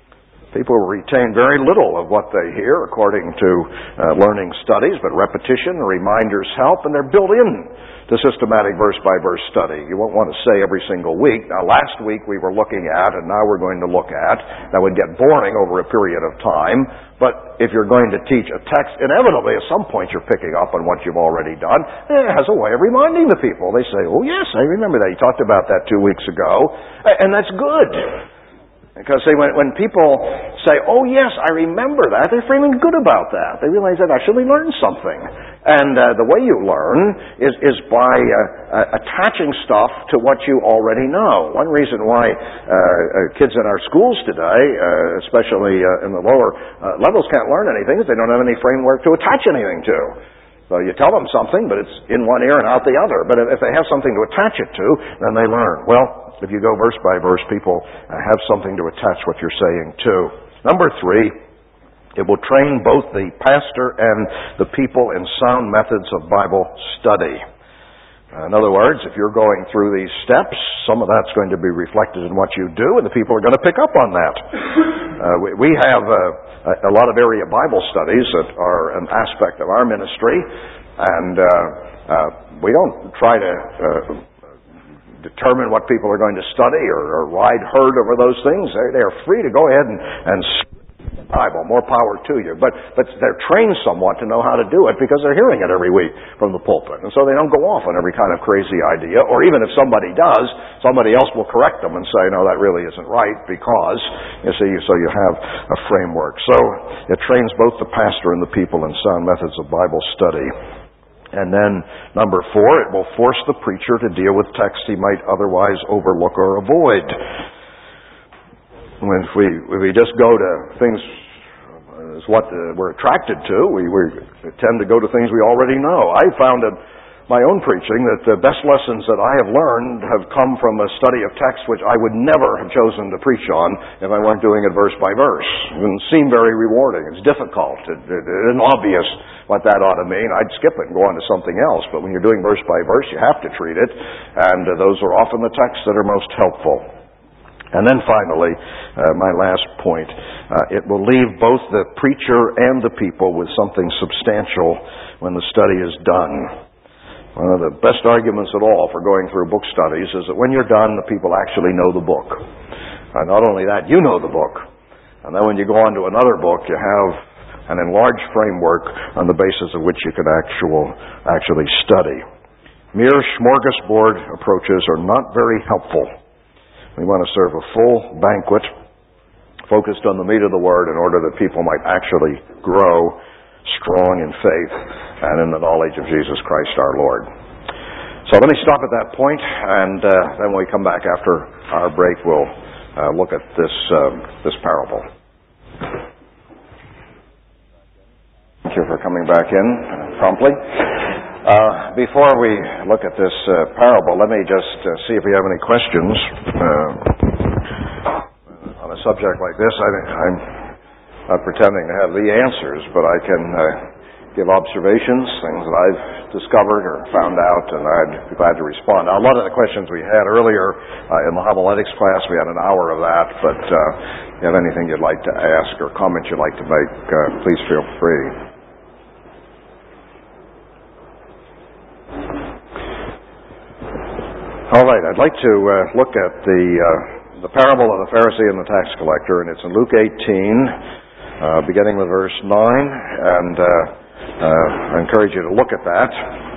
People retain very little of what they hear according to learning studies, but repetition and reminders help, and they're built in to systematic verse-by-verse study. You won't want to say every single week. Now, last week we were looking at, and now we're going to look at, that would get boring over a period of time, but if you're going to teach a text, inevitably at some point you're picking up on what you've already done. It has a way of reminding the people. They say, oh yes, I remember that. You talked about that 2 weeks ago, and that's good. Because when people say, oh yes, I remember that, they're feeling good about that. They realize they've actually learned something. And the way you learn is by attaching stuff to what you already know. One reason why kids in our schools today, especially in the lower levels, can't learn anything is they don't have any framework to attach anything to. So you tell them something, but it's in one ear and out the other. But if they have something to attach it to, then they learn. Well, if you go verse by verse, people have something to attach what you're saying to. Number 3, it will train both the pastor and the people in sound methods of Bible study. In other words, if you're going through these steps, some of that's going to be reflected in what you do, and the people are going to pick up on that. We have a lot of area Bible studies that are an aspect of our ministry, and we don't try to determine what people are going to study or ride herd over those things. They are free to go ahead and Bible, more power to you. But they're trained somewhat to know how to do it because they're hearing it every week from the pulpit. And so they don't go off on every kind of crazy idea. Or even if somebody does, somebody else will correct them and say, no, that really isn't right because, you see, so you have a framework. So it trains both the pastor and the people in sound methods of Bible study. And then, number 4, it will force the preacher to deal with texts he might otherwise overlook or avoid. If we just go to things as what we're attracted to, we tend to go to things we already know. I found in my own preaching that the best lessons that I have learned have come from a study of text which I would never have chosen to preach on if I weren't doing it verse by verse. It didn't seem very rewarding. It's difficult. It isn't obvious what that ought to mean. I'd skip it and go on to something else. But when you're doing verse by verse, you have to treat it. And those are often the texts that are most helpful. And then finally, my last point, it will leave both the preacher and the people with something substantial when the study is done. One of the best arguments at all for going through book studies is that when you're done, the people actually know the book. Not only that, you know the book. And then when you go on to another book, you have an enlarged framework on the basis of which you can actually study. Mere smorgasbord approaches are not very helpful. We want to serve a full banquet focused on the meat of the Word in order that people might actually grow strong in faith and in the knowledge of Jesus Christ our Lord. So let me stop at that point, and then when we come back after our break, we'll look at this parable. Thank you for coming back in promptly. Before we look at this parable, let me just see if we have any questions on a subject like this. I'm not pretending to have the answers, but I can give observations, things that I've discovered or found out, and I'd be glad to respond. Now, a lot of the questions we had earlier in the homiletics class, we had an hour of that, but if you have anything you'd like to ask or comments you'd like to make, please feel free. All right, I'd like to look at the parable of the Pharisee and the tax collector, and it's in Luke 18, beginning with verse 9, and I encourage you to look at that.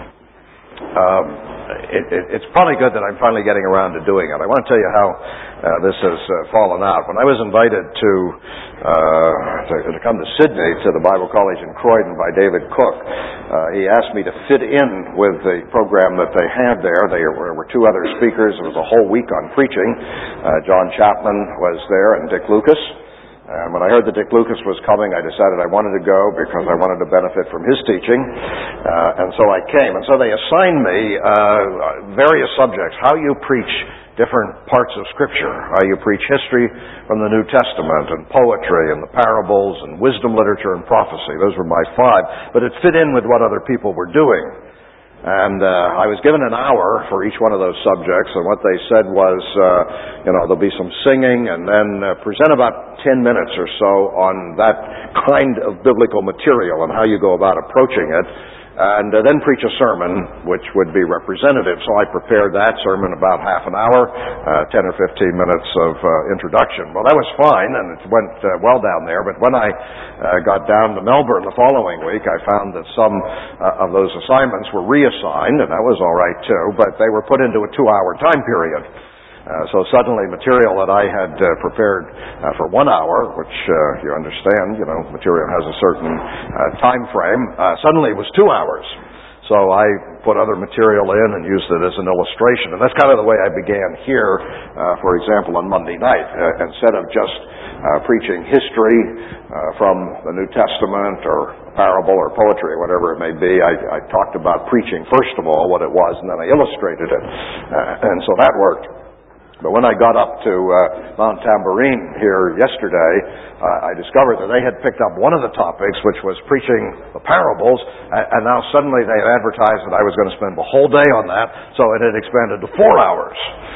It's probably good that I'm finally getting around to doing it. I want to tell you how this has fallen out. When I was invited to come to Sydney to the Bible College in Croydon by David Cook, he asked me to fit in with the program that they had there. There were 2 other speakers. It was a whole week on preaching. John Chapman was there and Dick Lucas. And when I heard that Dick Lucas was coming, I decided I wanted to go because I wanted to benefit from his teaching. And so I came. And so they assigned me various subjects, how you preach different parts of Scripture, how you preach history from the New Testament and poetry and the parables and wisdom literature and prophecy. Those were my 5. But it fit in with what other people were doing. And I was given an hour for each one of those subjects, and what they said was, there'll be some singing, and then present about 10 minutes or so on that kind of biblical material and how you go about approaching it, and then preach a sermon which would be representative. So I prepared that sermon about half an hour, 10 or 15 minutes of introduction. Well, that was fine, and it went well down there, but when I got down to Melbourne the following week, I found that some of those assignments were reassigned, and that was all right too, but they were put into a 2-hour time period. So suddenly material that I had prepared for 1 hour, which you understand, material has a certain time frame, suddenly was 2 hours. So I put other material in and used it as an illustration. And that's kind of the way I began here, for example, on Monday night. Instead of just preaching history from the New Testament or parable or poetry or whatever it may be, I talked about preaching, first of all, what it was, and then I illustrated it. And so that worked. But when I got up to Mount Tamborine here yesterday, I discovered that they had picked up one of the topics, which was preaching the parables, and now suddenly they had advertised that I was going to spend the whole day on that, so it had expanded to 4 hours.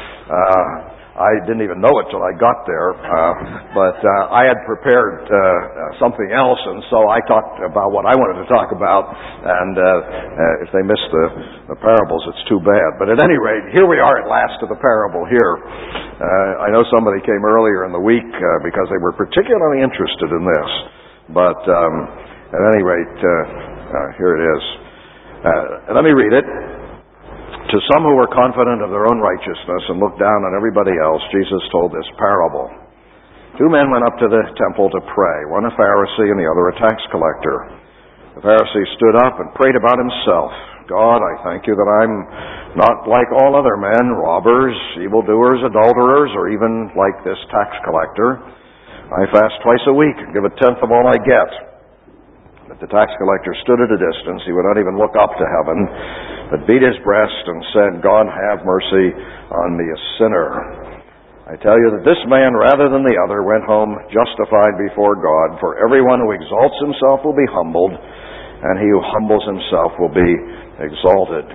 I didn't even know it till I got there, but I had prepared something else, and so I talked about what I wanted to talk about, and if they missed the parables, it's too bad. But at any rate, here we are at last to the parable here. I know somebody came earlier in the week because they were particularly interested in this, but at any rate, here it is. Let me read it. To some who were confident of their own righteousness and looked down on everybody else, Jesus told this parable. 2 men went up to the temple to pray, one a Pharisee and the other a tax collector. The Pharisee stood up and prayed about himself. God, I thank you that I'm not like all other men, robbers, evildoers, adulterers, or even like this tax collector. I fast twice a week and give 1/10 of all I get. But the tax collector stood at a distance. He would not even look up to heaven, but beat his breast and said, God, have mercy on me, a sinner. I tell you that this man, rather than the other, went home justified before God. For everyone who exalts himself will be humbled, and he who humbles himself will be exalted.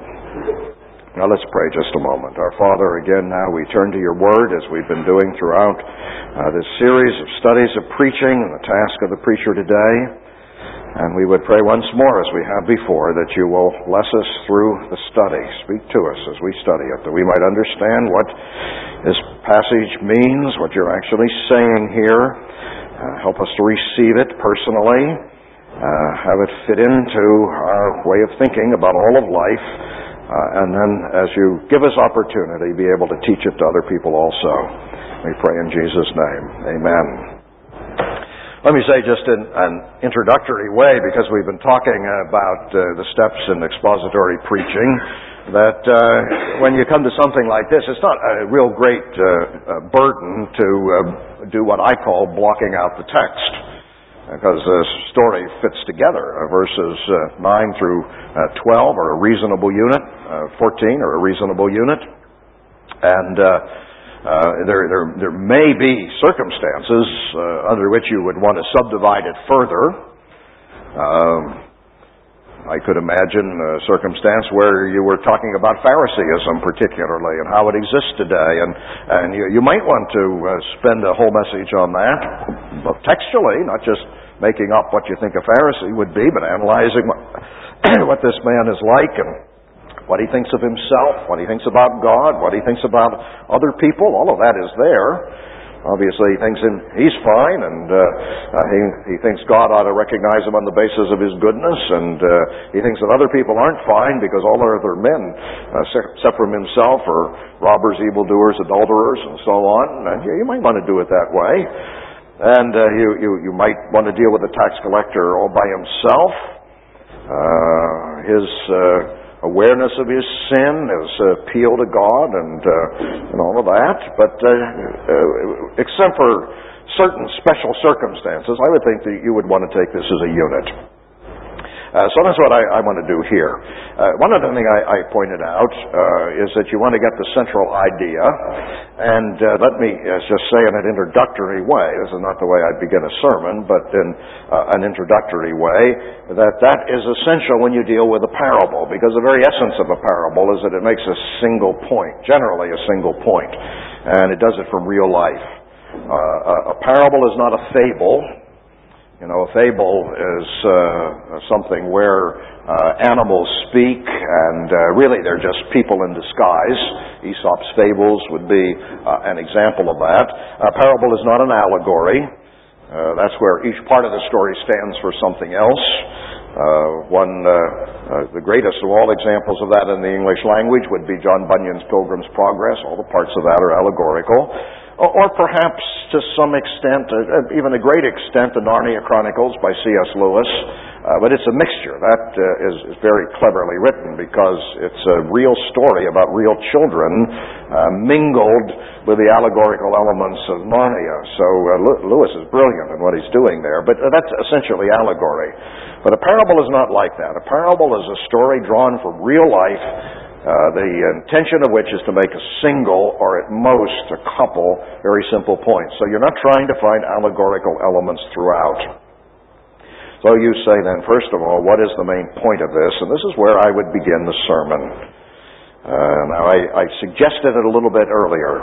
Now let's pray just a moment. Our Father, again, now we turn to your word as we've been doing throughout this series of studies of preaching and the task of the preacher today. And we would pray once more, as we have before, that you will bless us through the study. Speak to us as we study it, that we might understand what this passage means, what you're actually saying here. Help us to receive it personally, have it fit into our way of thinking about all of life, and then as you give us opportunity, be able to teach it to other people also. We pray in Jesus' name. Amen. Let me say just in an introductory way, because we've been talking about the steps in expository preaching, that when you come to something like this, it's not a real great burden to do what I call blocking out the text, because the story fits together. Verses 9 through 12 are a reasonable unit, 14 are a reasonable unit, and there may be circumstances under which you would want to subdivide it further. I could imagine a circumstance where you were talking about Pharisaism particularly and how it exists today, and you might want to spend a whole message on that, but textually, not just making up what you think a Pharisee would be, but analyzing what this man is like and what he thinks of himself, what he thinks about God, what he thinks about other people. All of that is there. Obviously, he thinks he's fine, and he thinks God ought to recognize him on the basis of his goodness, and he thinks that other people aren't fine because all other men, except from himself, are robbers, evildoers, adulterers, and so on. And you might want to do it that way. And you might want to deal with the tax collector all by himself. His awareness of his sin, his appeal to God, and all of that. But except for certain special circumstances, I would think that you would want to take this as a unit. So that's what I want to do here. One other thing I pointed out is that you want to get the central idea, and let me just say in an introductory way, this is not the way I begin a sermon, but in an introductory way, that is essential when you deal with a parable, because the very essence of a parable is that it makes a single point, generally a single point, and it does it from real life. A parable is not a fable. You know, a fable is something where animals speak, and really they're just people in disguise. Aesop's fables would be an example of that. A parable is not an allegory. That's where each part of the story stands for something else. The greatest of all examples of that in the English language would be John Bunyan's Pilgrim's Progress. All the parts of that are allegorical. Or perhaps, to some extent, even a great extent, the Narnia Chronicles by C.S. Lewis. But it's a mixture. That is very cleverly written because it's a real story about real children mingled with the allegorical elements of Narnia. So Lewis is brilliant in what he's doing there. But that's essentially allegory. But a parable is not like that. A parable is a story drawn from real life, the intention of which is to make a single, or at most a couple, very simple points. So you're not trying to find allegorical elements throughout. So you say then, first of all, what is the main point of this? And this is where I would begin the sermon. Now, I suggested it a little bit earlier,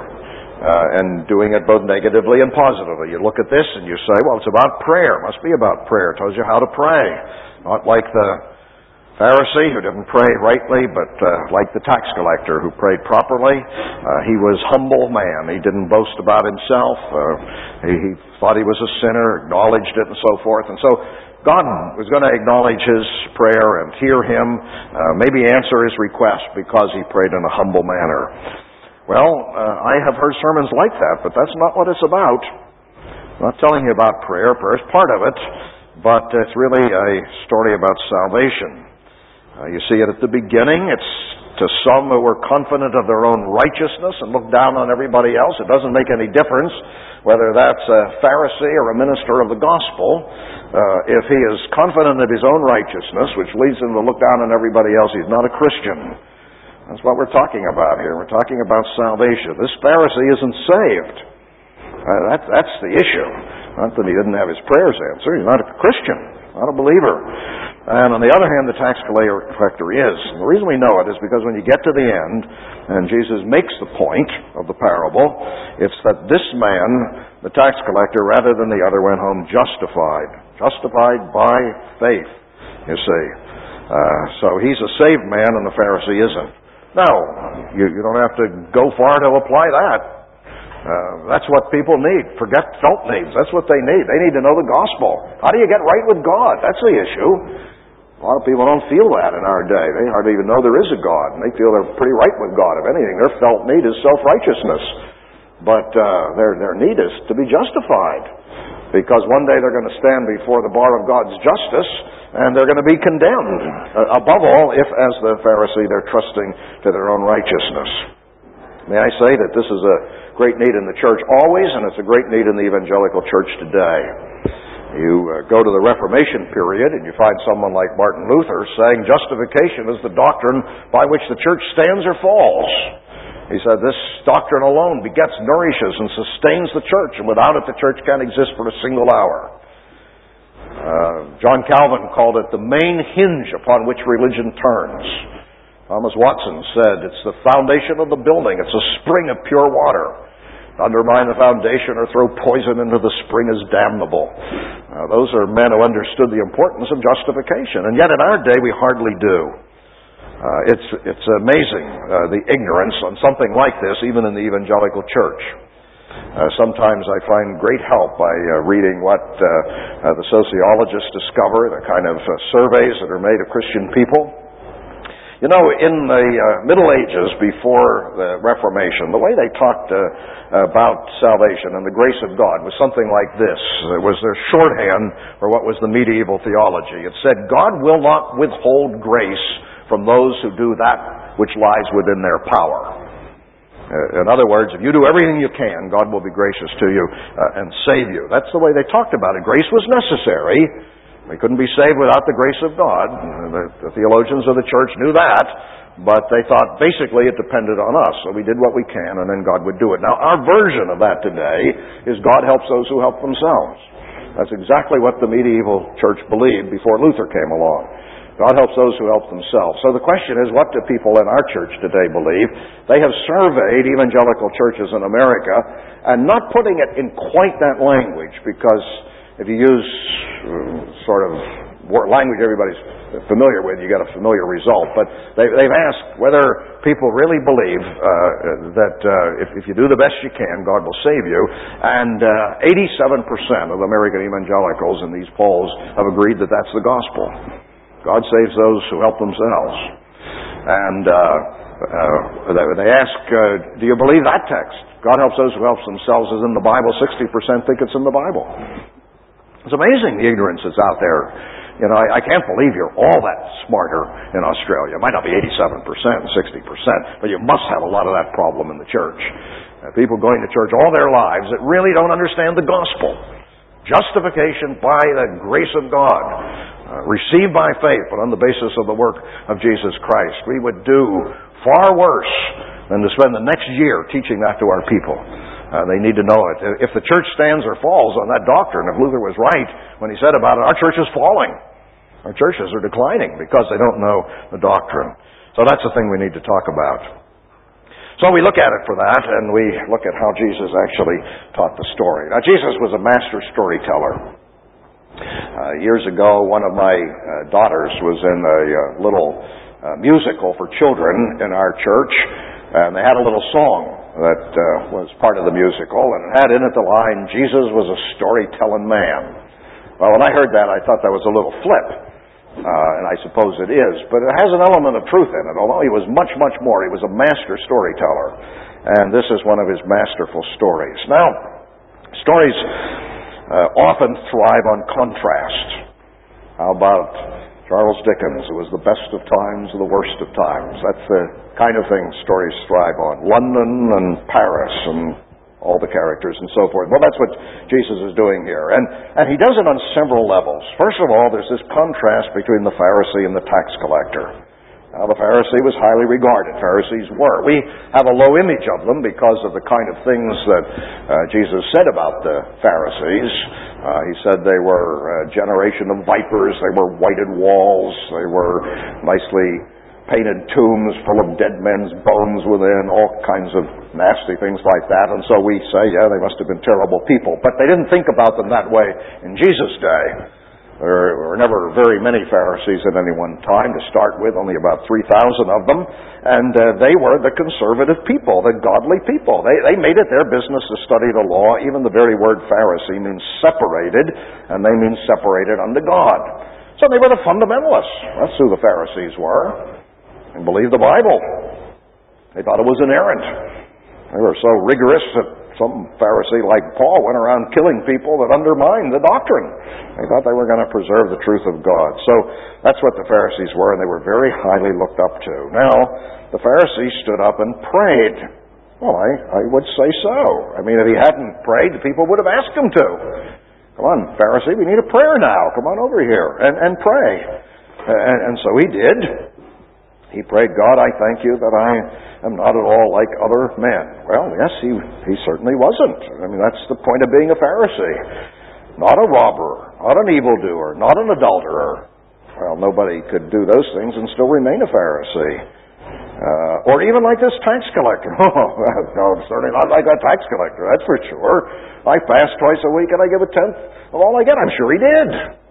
and doing it both negatively and positively. You look at this and you say, well, it's about prayer. It must be about prayer. It tells you how to pray. Not like the Pharisee who didn't pray rightly, but like the tax collector who prayed properly. He was a humble man. He didn't boast about himself. He thought he was a sinner, acknowledged it, and so forth. And so God was going to acknowledge his prayer and hear him, maybe answer his request because he prayed in a humble manner. Well, I have heard sermons like that, but that's not what it's about. I'm not telling you about prayer. Prayer is part of it, but it's really a story about salvation. You see it at the beginning. It's to some who were confident of their own righteousness and looked down on everybody else. It doesn't make any difference whether that's a Pharisee or a minister of the gospel. If he is confident of his own righteousness, which leads him to look down on everybody else, he's not a Christian. That's what we're talking about here. We're talking about salvation. This Pharisee isn't saved. That's the issue. Not that he didn't have his prayers answered. He's not a Christian, not a believer. And on the other hand, the tax collector is. And the reason we know it is because when you get to the end, and Jesus makes the point of the parable, it's that this man, the tax collector, rather than the other, went home justified. Justified by faith, you see. So he's a saved man and the Pharisee isn't. Now, you don't have to go far to apply that. That's what people need. Forget felt needs. That's what they need. They need to know the gospel. How do you get right with God? That's the issue. A lot of people don't feel that in our day. They hardly even know there is a God, and they feel they're pretty right with God. If anything, their felt need is self-righteousness. But their need is to be justified, because one day they're going to stand before the bar of God's justice, and they're going to be condemned. Above all, if, as the Pharisee, they're trusting to their own righteousness. May I say that this is a great need in the church always, and it's a great need in the evangelical church today. You go to the Reformation period and you find someone like Martin Luther saying justification is the doctrine by which the church stands or falls. He said this doctrine alone begets, nourishes, and sustains the church, and without it the church can't exist for a single hour. John Calvin called it the main hinge upon which religion turns. Thomas Watson said it's the foundation of the building. It's a spring of pure water. Undermine the foundation or throw poison into the spring is damnable. Those are men who understood the importance of justification, and yet in our day we hardly do. It's amazing the ignorance on something like this, even in the evangelical church. Sometimes I find great help by reading what the sociologists discover, the kind of surveys that are made of Christian people. You know, in the Middle Ages, before the Reformation, the way they talked about salvation and the grace of God was something like this. It was their shorthand for what was the medieval theology. It said, God will not withhold grace from those who do that which lies within their power. In other words, if you do everything you can, God will be gracious to you and save you. That's the way they talked about it. Grace was necessary, We couldn't be saved without the grace of God. The theologians of the church knew that, but they thought basically it depended on us. So we did what we can, and then God would do it. Now, our version of that today is God helps those who help themselves. That's exactly what the medieval church believed before Luther came along. God helps those who help themselves. So the question is, what do people in our church today believe? They have surveyed evangelical churches in America, and not putting it in quite that language, because if you use sort of language everybody's familiar with, you get a familiar result. But they've asked whether people really believe that if you do the best you can, God will save you. And 87% of American evangelicals in these polls have agreed that that's the gospel. God saves those who help themselves. And they ask, do you believe that text? God helps those who help themselves is in the Bible. 60% think it's in the Bible. It's amazing the ignorance that's out there. You know, I can't believe you're all that smarter in Australia. It might not be 87%, 60%, but you must have a lot of that problem in the church. People going to church all their lives that really don't understand the gospel. Justification by the grace of God. Received by faith, but on the basis of the work of Jesus Christ. We would do far worse than to spend the next year teaching that to our people. They need to know it. If the church stands or falls on that doctrine, if Luther was right when he said about it, our church is falling. Our churches are declining because they don't know the doctrine. So that's the thing we need to talk about. So we look at it for that, and we look at how Jesus actually taught the story. Now, Jesus was a master storyteller. Years ago, one of my daughters was in a little musical for children in our church, and they had a little song that was part of the musical, and it had in it the line, Jesus was a storytelling man. Well, when I heard that, I thought that was a little flip, and I suppose it is, but it has an element of truth in it, although he was much, much more. He was a master storyteller, and this is one of his masterful stories. Now, stories often thrive on contrast. How about Charles Dickens? It was the best of times, the worst of times. That's the kind of thing stories thrive on. London and Paris and all the characters and so forth. Well, that's what Jesus is doing here. And he does it on several levels. First of all, there's this contrast between the Pharisee and the tax collector. Now, the Pharisee was highly regarded. Pharisees were. We have a low image of them because of the kind of things that Jesus said about the Pharisees. He said they were a generation of vipers. They were whited walls. They were nicely painted tombs full of dead men's bones within, all kinds of nasty things like that. And so we say, yeah, they must have been terrible people. But they didn't think about them that way in Jesus' day. There were never very many Pharisees at any one time to start with, only about 3,000 of them, and they were the conservative people, the godly people. They made it their business to study the law. Even the very word Pharisee means separated, and they mean separated unto God. So they were the fundamentalists. That's who the Pharisees were. They believed the Bible. They thought it was inerrant. They were so rigorous that some Pharisee like Paul went around killing people that undermined the doctrine. They thought they were going to preserve the truth of God. So that's what the Pharisees were, and they were very highly looked up to. Now, the Pharisees stood up and prayed. Well, I would say so. I mean, if he hadn't prayed, the people would have asked him to. Come on, Pharisee, we need a prayer now. Come on over here and pray. And so he did. He prayed, God, I thank you that I am not at all like other men. Well, yes, he certainly wasn't. I mean, that's the point of being a Pharisee. Not a robber, not an evildoer, not an adulterer. Well, nobody could do those things and still remain a Pharisee. Or even like this tax collector. Oh, no, certainly not like that tax collector, that's for sure. I fast twice a week and I give a tenth of all I get. I'm sure he did.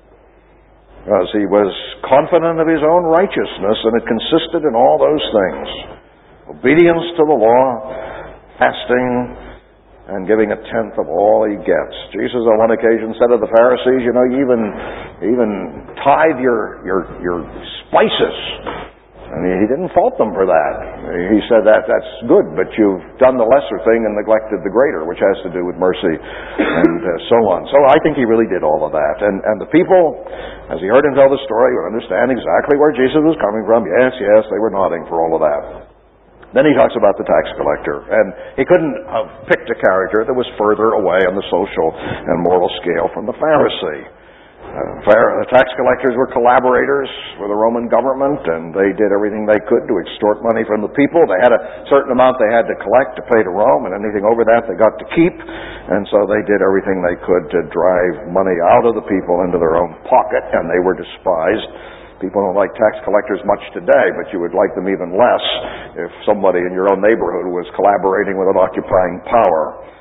Because he was confident of his own righteousness, and it consisted in all those things. Obedience to the law, fasting, and giving a tenth of all he gets. Jesus on one occasion said to the Pharisees, you know, you even tithe your spices. And he didn't fault them for that. He said that's good, but you've done the lesser thing and neglected the greater, which has to do with mercy and so on. So I think he really did all of that. And the people, as he heard him tell the story, would understand exactly where Jesus was coming from. Yes, they were nodding for all of that. Then he talks about the tax collector. And he couldn't have picked a character that was further away on the social and moral scale from the Pharisee. The tax collectors were collaborators with the Roman government, and they did everything they could to extort money from the people. They had a certain amount they had to collect to pay to Rome, and anything over that they got to keep. And so they did everything they could to drive money out of the people into their own pocket, and they were despised. People don't like tax collectors much today, but you would like them even less if somebody in your own neighborhood was collaborating with an occupying power.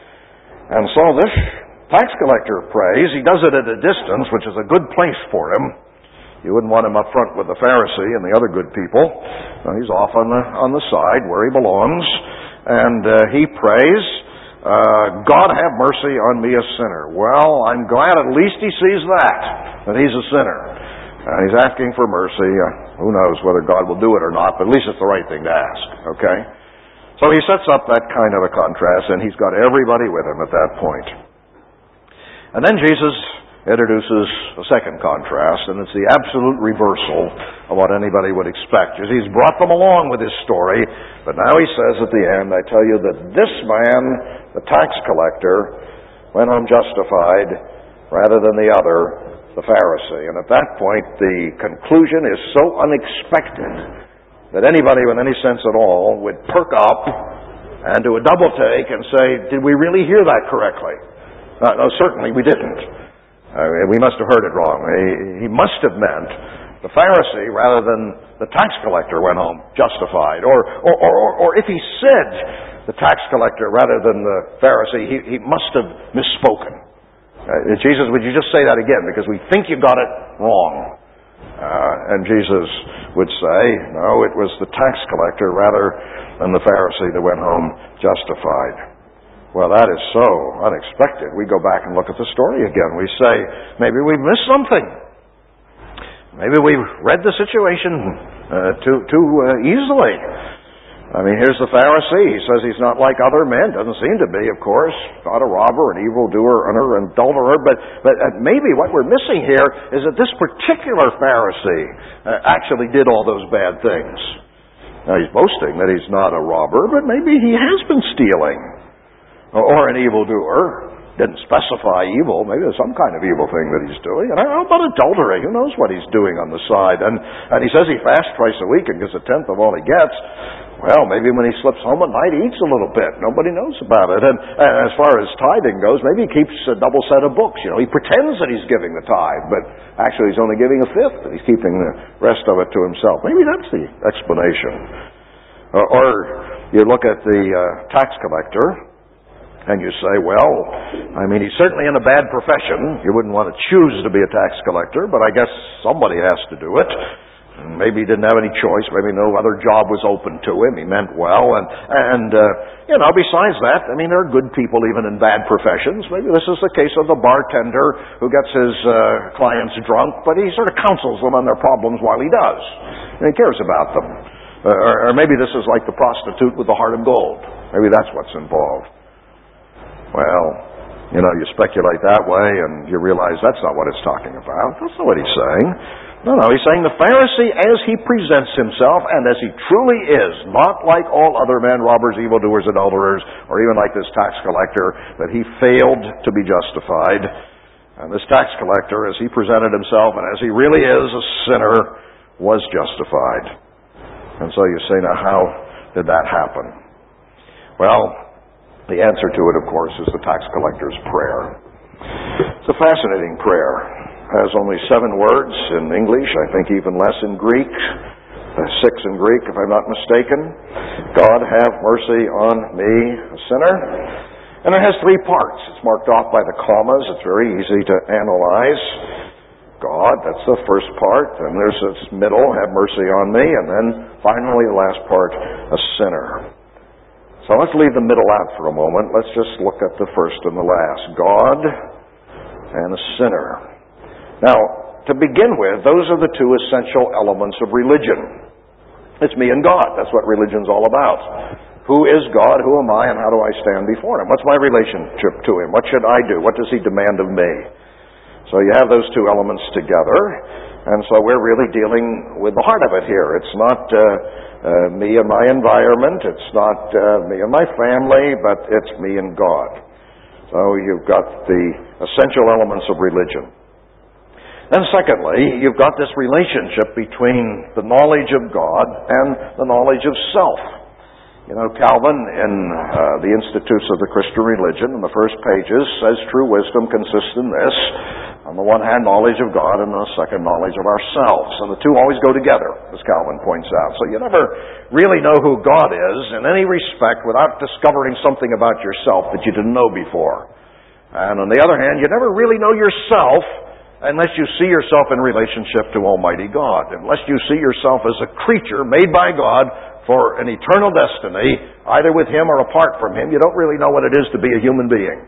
And so this tax collector prays. He does it at a distance, which is a good place for him. You wouldn't want him up front with the Pharisee and the other good people. No, he's off on the side where he belongs, and he prays, God have mercy on me, a sinner. Well, I'm glad at least he sees that he's a sinner. He's asking for mercy. Who knows whether God will do it or not, but at least it's the right thing to ask, okay? So he sets up that kind of a contrast, and he's got everybody with him at that point. And then Jesus introduces a second contrast, and it's the absolute reversal of what anybody would expect. He's brought them along with his story, but now he says at the end, I tell you that this man, the tax collector, went home justified rather than the other, the Pharisee. And at that point, the conclusion is so unexpected that anybody with any sense at all would perk up and do a double take and say, did we really hear that correctly? No, certainly we didn't. We must have heard it wrong. He must have meant the Pharisee rather than the tax collector went home justified. Or if he said the tax collector rather than the Pharisee, he must have misspoken. Jesus, would you just say that again? Because we think you got it wrong. And Jesus would say, no, it was the tax collector rather than the Pharisee that went home justified. Well, that is so unexpected. We go back and look at the story again. We say, maybe we've missed something. Maybe we've read the situation too easily. I mean, here's the Pharisee. He says he's not like other men. Doesn't seem to be, of course. Not a robber, an evildoer, an adulterer. But maybe what we're missing here is that this particular Pharisee actually did all those bad things. Now, he's boasting that he's not a robber, but maybe he has been stealing. Or an evildoer. Didn't specify evil. Maybe there's some kind of evil thing that he's doing. And how about adultery? Who knows what he's doing on the side? And he says he fasts twice a week and gets a tenth of all he gets. Well, maybe when he slips home at night, he eats a little bit. Nobody knows about it. And as far as tithing goes, maybe he keeps a double set of books. You know, he pretends that he's giving the tithe, but actually he's only giving a fifth, and he's keeping the rest of it to himself. Maybe that's the explanation. Or you look at the tax collector, and you say, well, I mean, he's certainly in a bad profession. You wouldn't want to choose to be a tax collector, but I guess somebody has to do it. Maybe he didn't have any choice. Maybe no other job was open to him. He meant well. And besides that, I mean, there are good people even in bad professions. Maybe this is the case of the bartender who gets his clients drunk, but he sort of counsels them on their problems while he does. And he cares about them. Or maybe this is like the prostitute with the heart of gold. Maybe that's what's involved. Well, you speculate that way and you realize that's not what it's talking about. That's not what he's saying. No, he's saying the Pharisee as he presents himself and as he truly is, not like all other men, robbers, evildoers, adulterers, or even like this tax collector, that he failed to be justified. And this tax collector, as he presented himself and as he really is a sinner, was justified. And so you say, now how did that happen? Well, the answer to it, of course, is the tax collector's prayer. It's a fascinating prayer. It has only 7 words in English, I think even less in Greek. 6 in Greek, if I'm not mistaken. God have mercy on me, a sinner. And it has 3 parts. It's marked off by the commas. It's very easy to analyze. God, that's the first part. And there's this middle, have mercy on me. And then finally, the last part, a sinner. So let's leave the middle out for a moment. Let's just look at the first and the last. God and a sinner. Now, to begin with, those are the 2 essential elements of religion. It's me and God. That's what religion's all about. Who is God? Who am I? And how do I stand before Him? What's my relationship to Him? What should I do? What does He demand of me? So you have those 2 elements together. And so we're really dealing with the heart of it here. It's not me and my environment. It's not me and my family, but it's me and God. So you've got the essential elements of religion. And secondly, you've got this relationship between the knowledge of God and the knowledge of self. You know, Calvin, in the Institutes of the Christian Religion, in the first pages, says true wisdom consists in this: on the one hand, knowledge of God, and on the second, knowledge of ourselves. And the two always go together, as Calvin points out. So you never really know who God is in any respect without discovering something about yourself that you didn't know before. And on the other hand, you never really know yourself unless you see yourself in relationship to Almighty God, unless you see yourself as a creature made by God for an eternal destiny, either with Him or apart from Him. You don't really know what it is to be a human being.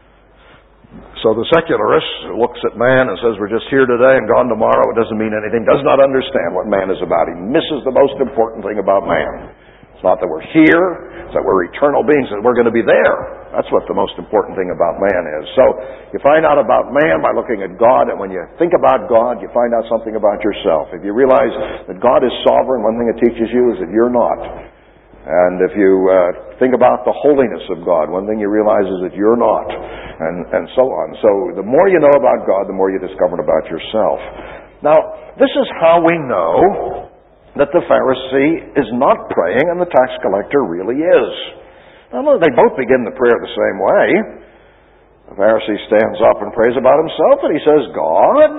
So the secularist looks at man and says, we're just here today and gone tomorrow, it doesn't mean anything, does not understand what man is about. He misses the most important thing about man. It's not that we're here, it's that we're eternal beings and we're going to be there. That's what the most important thing about man is. So you find out about man by looking at God, and when you think about God, you find out something about yourself. If you realize that God is sovereign, one thing it teaches you is that you're not. And if you think about the holiness of God, one thing you realize is that you're not, and so on. So the more you know about God, the more you discover about yourself. Now, this is how we know that the Pharisee is not praying and the tax collector really is. Now, they both begin the prayer the same way. The Pharisee stands up and prays about himself, and he says, God.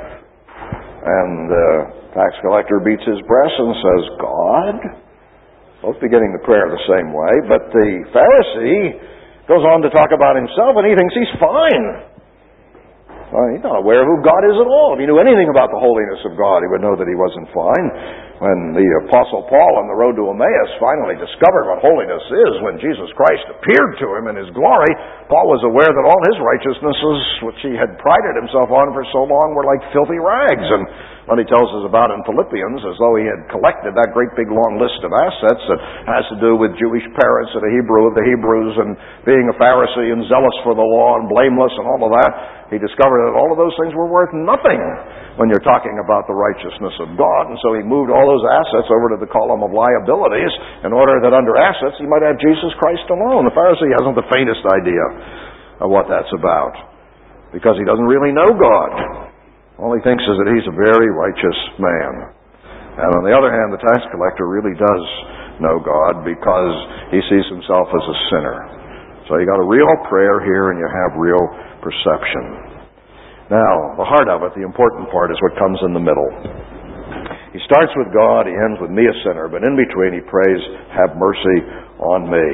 And the tax collector beats his breast and says, God. Both beginning the prayer the same way, but the Pharisee goes on to talk about himself, and he thinks he's fine. Well, he's not aware of who God is at all. If he knew anything about the holiness of God, he would know that he wasn't fine. When the Apostle Paul on the road to Emmaus finally discovered what holiness is, when Jesus Christ appeared to him in His glory, Paul was aware that all his righteousnesses, which he had prided himself on for so long, were like filthy rags. And what he tells us about in Philippians, as though he had collected that great big long list of assets that has to do with Jewish parents and a Hebrew of the Hebrews and being a Pharisee and zealous for the law and blameless and all of that, he discovered that all of those things were worth nothing when you're talking about the righteousness of God. And so he moved all those assets over to the column of liabilities in order that under assets he might have Jesus Christ alone. The Pharisee hasn't the faintest idea of what that's about, because he doesn't really know God. All he thinks is that he's a very righteous man. And on the other hand, the tax collector really does know God, because he sees himself as a sinner. So you got a real prayer here, and you have real perception. Now, the heart of it, the important part, is what comes in the middle. He starts with God, he ends with me, a sinner, but in between he prays, have mercy on me.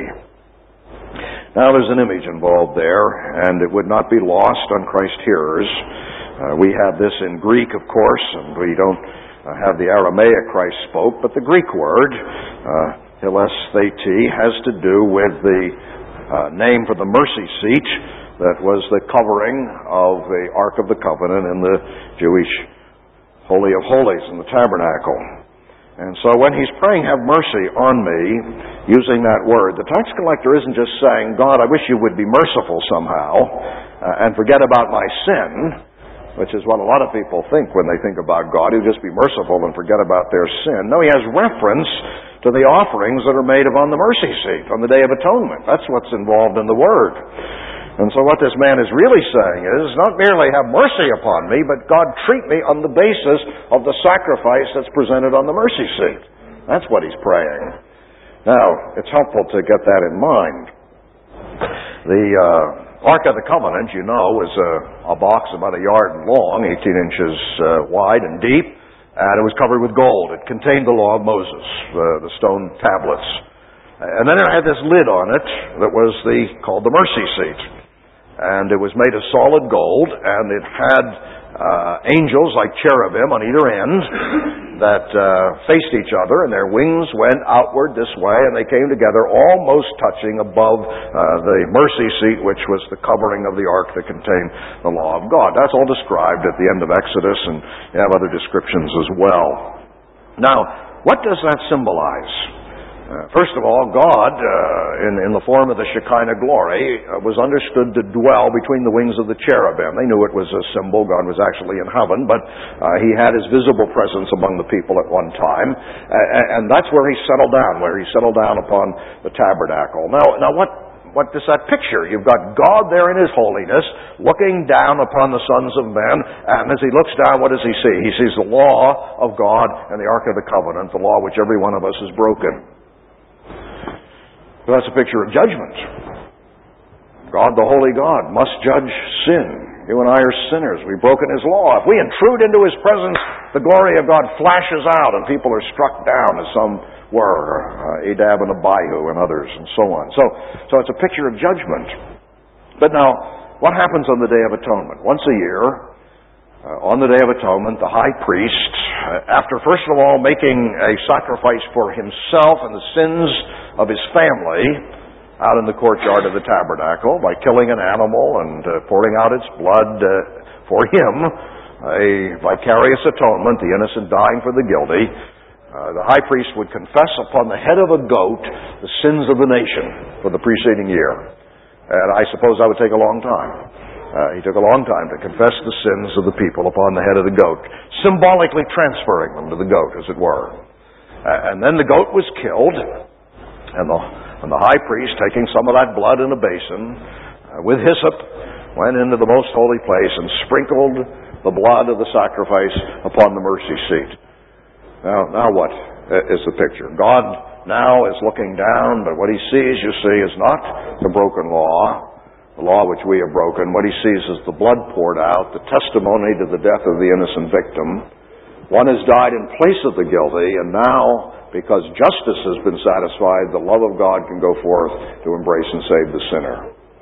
Now, there's an image involved there, and it would not be lost on Christ hearers. We have this in Greek, of course, and we don't have the Aramaic Christ spoke, but the Greek word, hilasthete, has to do with the name for the mercy seat that was the covering of the Ark of the Covenant in the Jewish Holy of Holies in the tabernacle. And so when he's praying, have mercy on me, using that word, the tax collector isn't just saying, God, I wish you would be merciful somehow and forget about my sin, which is what a lot of people think when they think about God. He'll just be merciful and forget about their sin. No, he has reference to the offerings that are made upon the mercy seat on the Day of Atonement. That's what's involved in the word. And so what this man is really saying is, not merely have mercy upon me, but God, treat me on the basis of the sacrifice that's presented on the mercy seat. That's what he's praying. Now, it's helpful to get that in mind. The Ark of the Covenant, you know, was a box about a yard long, 18 inches wide and deep, and it was covered with gold. It contained the law of Moses, the stone tablets. And then it had this lid on it that was called the mercy seat. And it was made of solid gold, and it had angels like cherubim on either end that faced each other, and their wings went outward this way, and they came together almost touching above the mercy seat, which was the covering of the ark that contained the law of God. That's all described at the end of Exodus, and you have other descriptions as well. Now, what does that symbolize? First of all, God, in the form of the Shekinah glory, was understood to dwell between the wings of the cherubim. They knew it was a symbol. God was actually in heaven, but he had his visible presence among the people at one time. And that's where he settled down upon the tabernacle. Now what is that picture? You've got God there in His holiness, looking down upon the sons of men, and as He looks down, what does He see? He sees the law of God and the Ark of the Covenant, the law which every one of us has broken. So that's a picture of judgment. God, the holy God, must judge sin. You and I are sinners. We've broken His law. If we intrude into His presence, the glory of God flashes out and people are struck down, as some were, Adab and Abihu and others and so on. So it's a picture of judgment. But now, what happens on the Day of Atonement? Once a year, on the Day of Atonement, the high priest, after first of all making a sacrifice for himself and the sins of his family, out in the courtyard of the tabernacle by killing an animal and pouring out its blood for him, a vicarious atonement, the innocent dying for the guilty. The high priest would confess upon the head of a goat the sins of the nation for the preceding year. And I suppose that would take a long time. He took a long time to confess the sins of the people upon the head of the goat, symbolically transferring them to the goat, as it were. And then the goat was killed, and the high priest, taking some of that blood in a basin with hyssop, went into the most holy place and sprinkled the blood of the sacrifice upon the mercy seat. Now what is the picture? God now is looking down, but what He sees, you see, is not the broken law, the law which we have broken. What He sees is the blood poured out, the testimony to the death of the innocent victim. One has died in place of the guilty, and now, because justice has been satisfied, the love of God can go forth to embrace and save the sinner.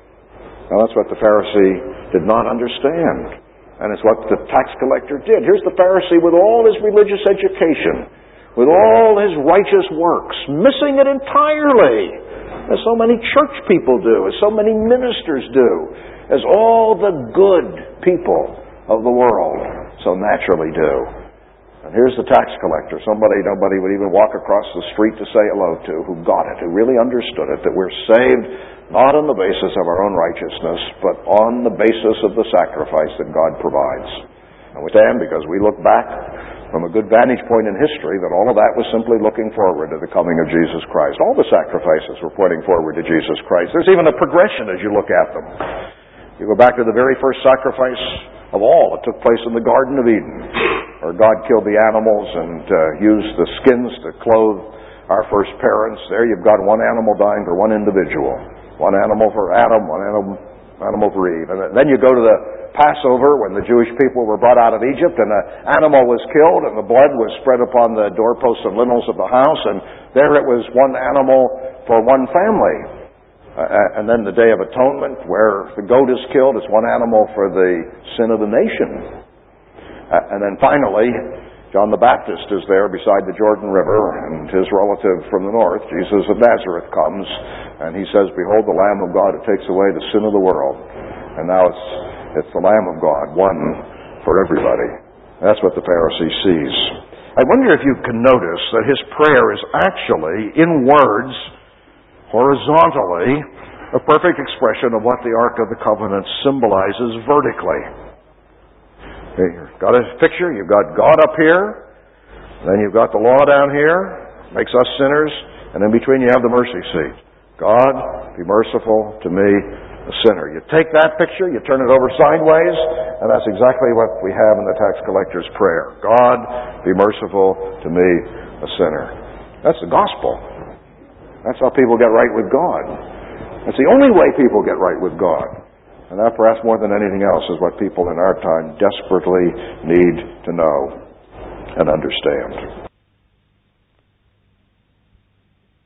Now that's what the Pharisee did not understand. And it's what the tax collector did. Here's the Pharisee with all his religious education, with all his righteous works, missing it entirely, as so many church people do, as so many ministers do, as all the good people of the world so naturally do. And here's the tax collector, somebody nobody would even walk across the street to say hello to, who got it, who really understood it, that we're saved not on the basis of our own righteousness, but on the basis of the sacrifice that God provides. And we stand because we look back from a good vantage point in history that all of that was simply looking forward to the coming of Jesus Christ. All the sacrifices were pointing forward to Jesus Christ. There's even a progression as you look at them. You go back to the very first sacrifice of all that took place in the Garden of Eden, where God killed the animals and used the skins to clothe our first parents. There you've got one animal dying for one individual. One animal for Adam, one animal for Eve. And then you go to the Passover when the Jewish people were brought out of Egypt and an animal was killed and the blood was spread upon the doorposts and lintels of the house, and there it was one animal for one family. And then the Day of Atonement, where the goat is killed, is one animal for the sin of the nation. And then finally, John the Baptist is there beside the Jordan River, and his relative from the north, Jesus of Nazareth, comes, and he says, "Behold the Lamb of God who takes away the sin of the world." And now it's the Lamb of God, one for everybody. That's what the Pharisee sees. I wonder if you can notice that his prayer is actually, in words, horizontally, a perfect expression of what the Ark of the Covenant symbolizes vertically. You've got a picture, you've got God up here, then you've got the law down here, makes us sinners, and in between you have the mercy seat. God, be merciful to me, a sinner. You take that picture, you turn it over sideways, and that's exactly what we have in the tax collector's prayer. God, be merciful to me, a sinner. That's the gospel. That's how people get right with God. That's the only way people get right with God. And that, perhaps more than anything else, is what people in our time desperately need to know and understand.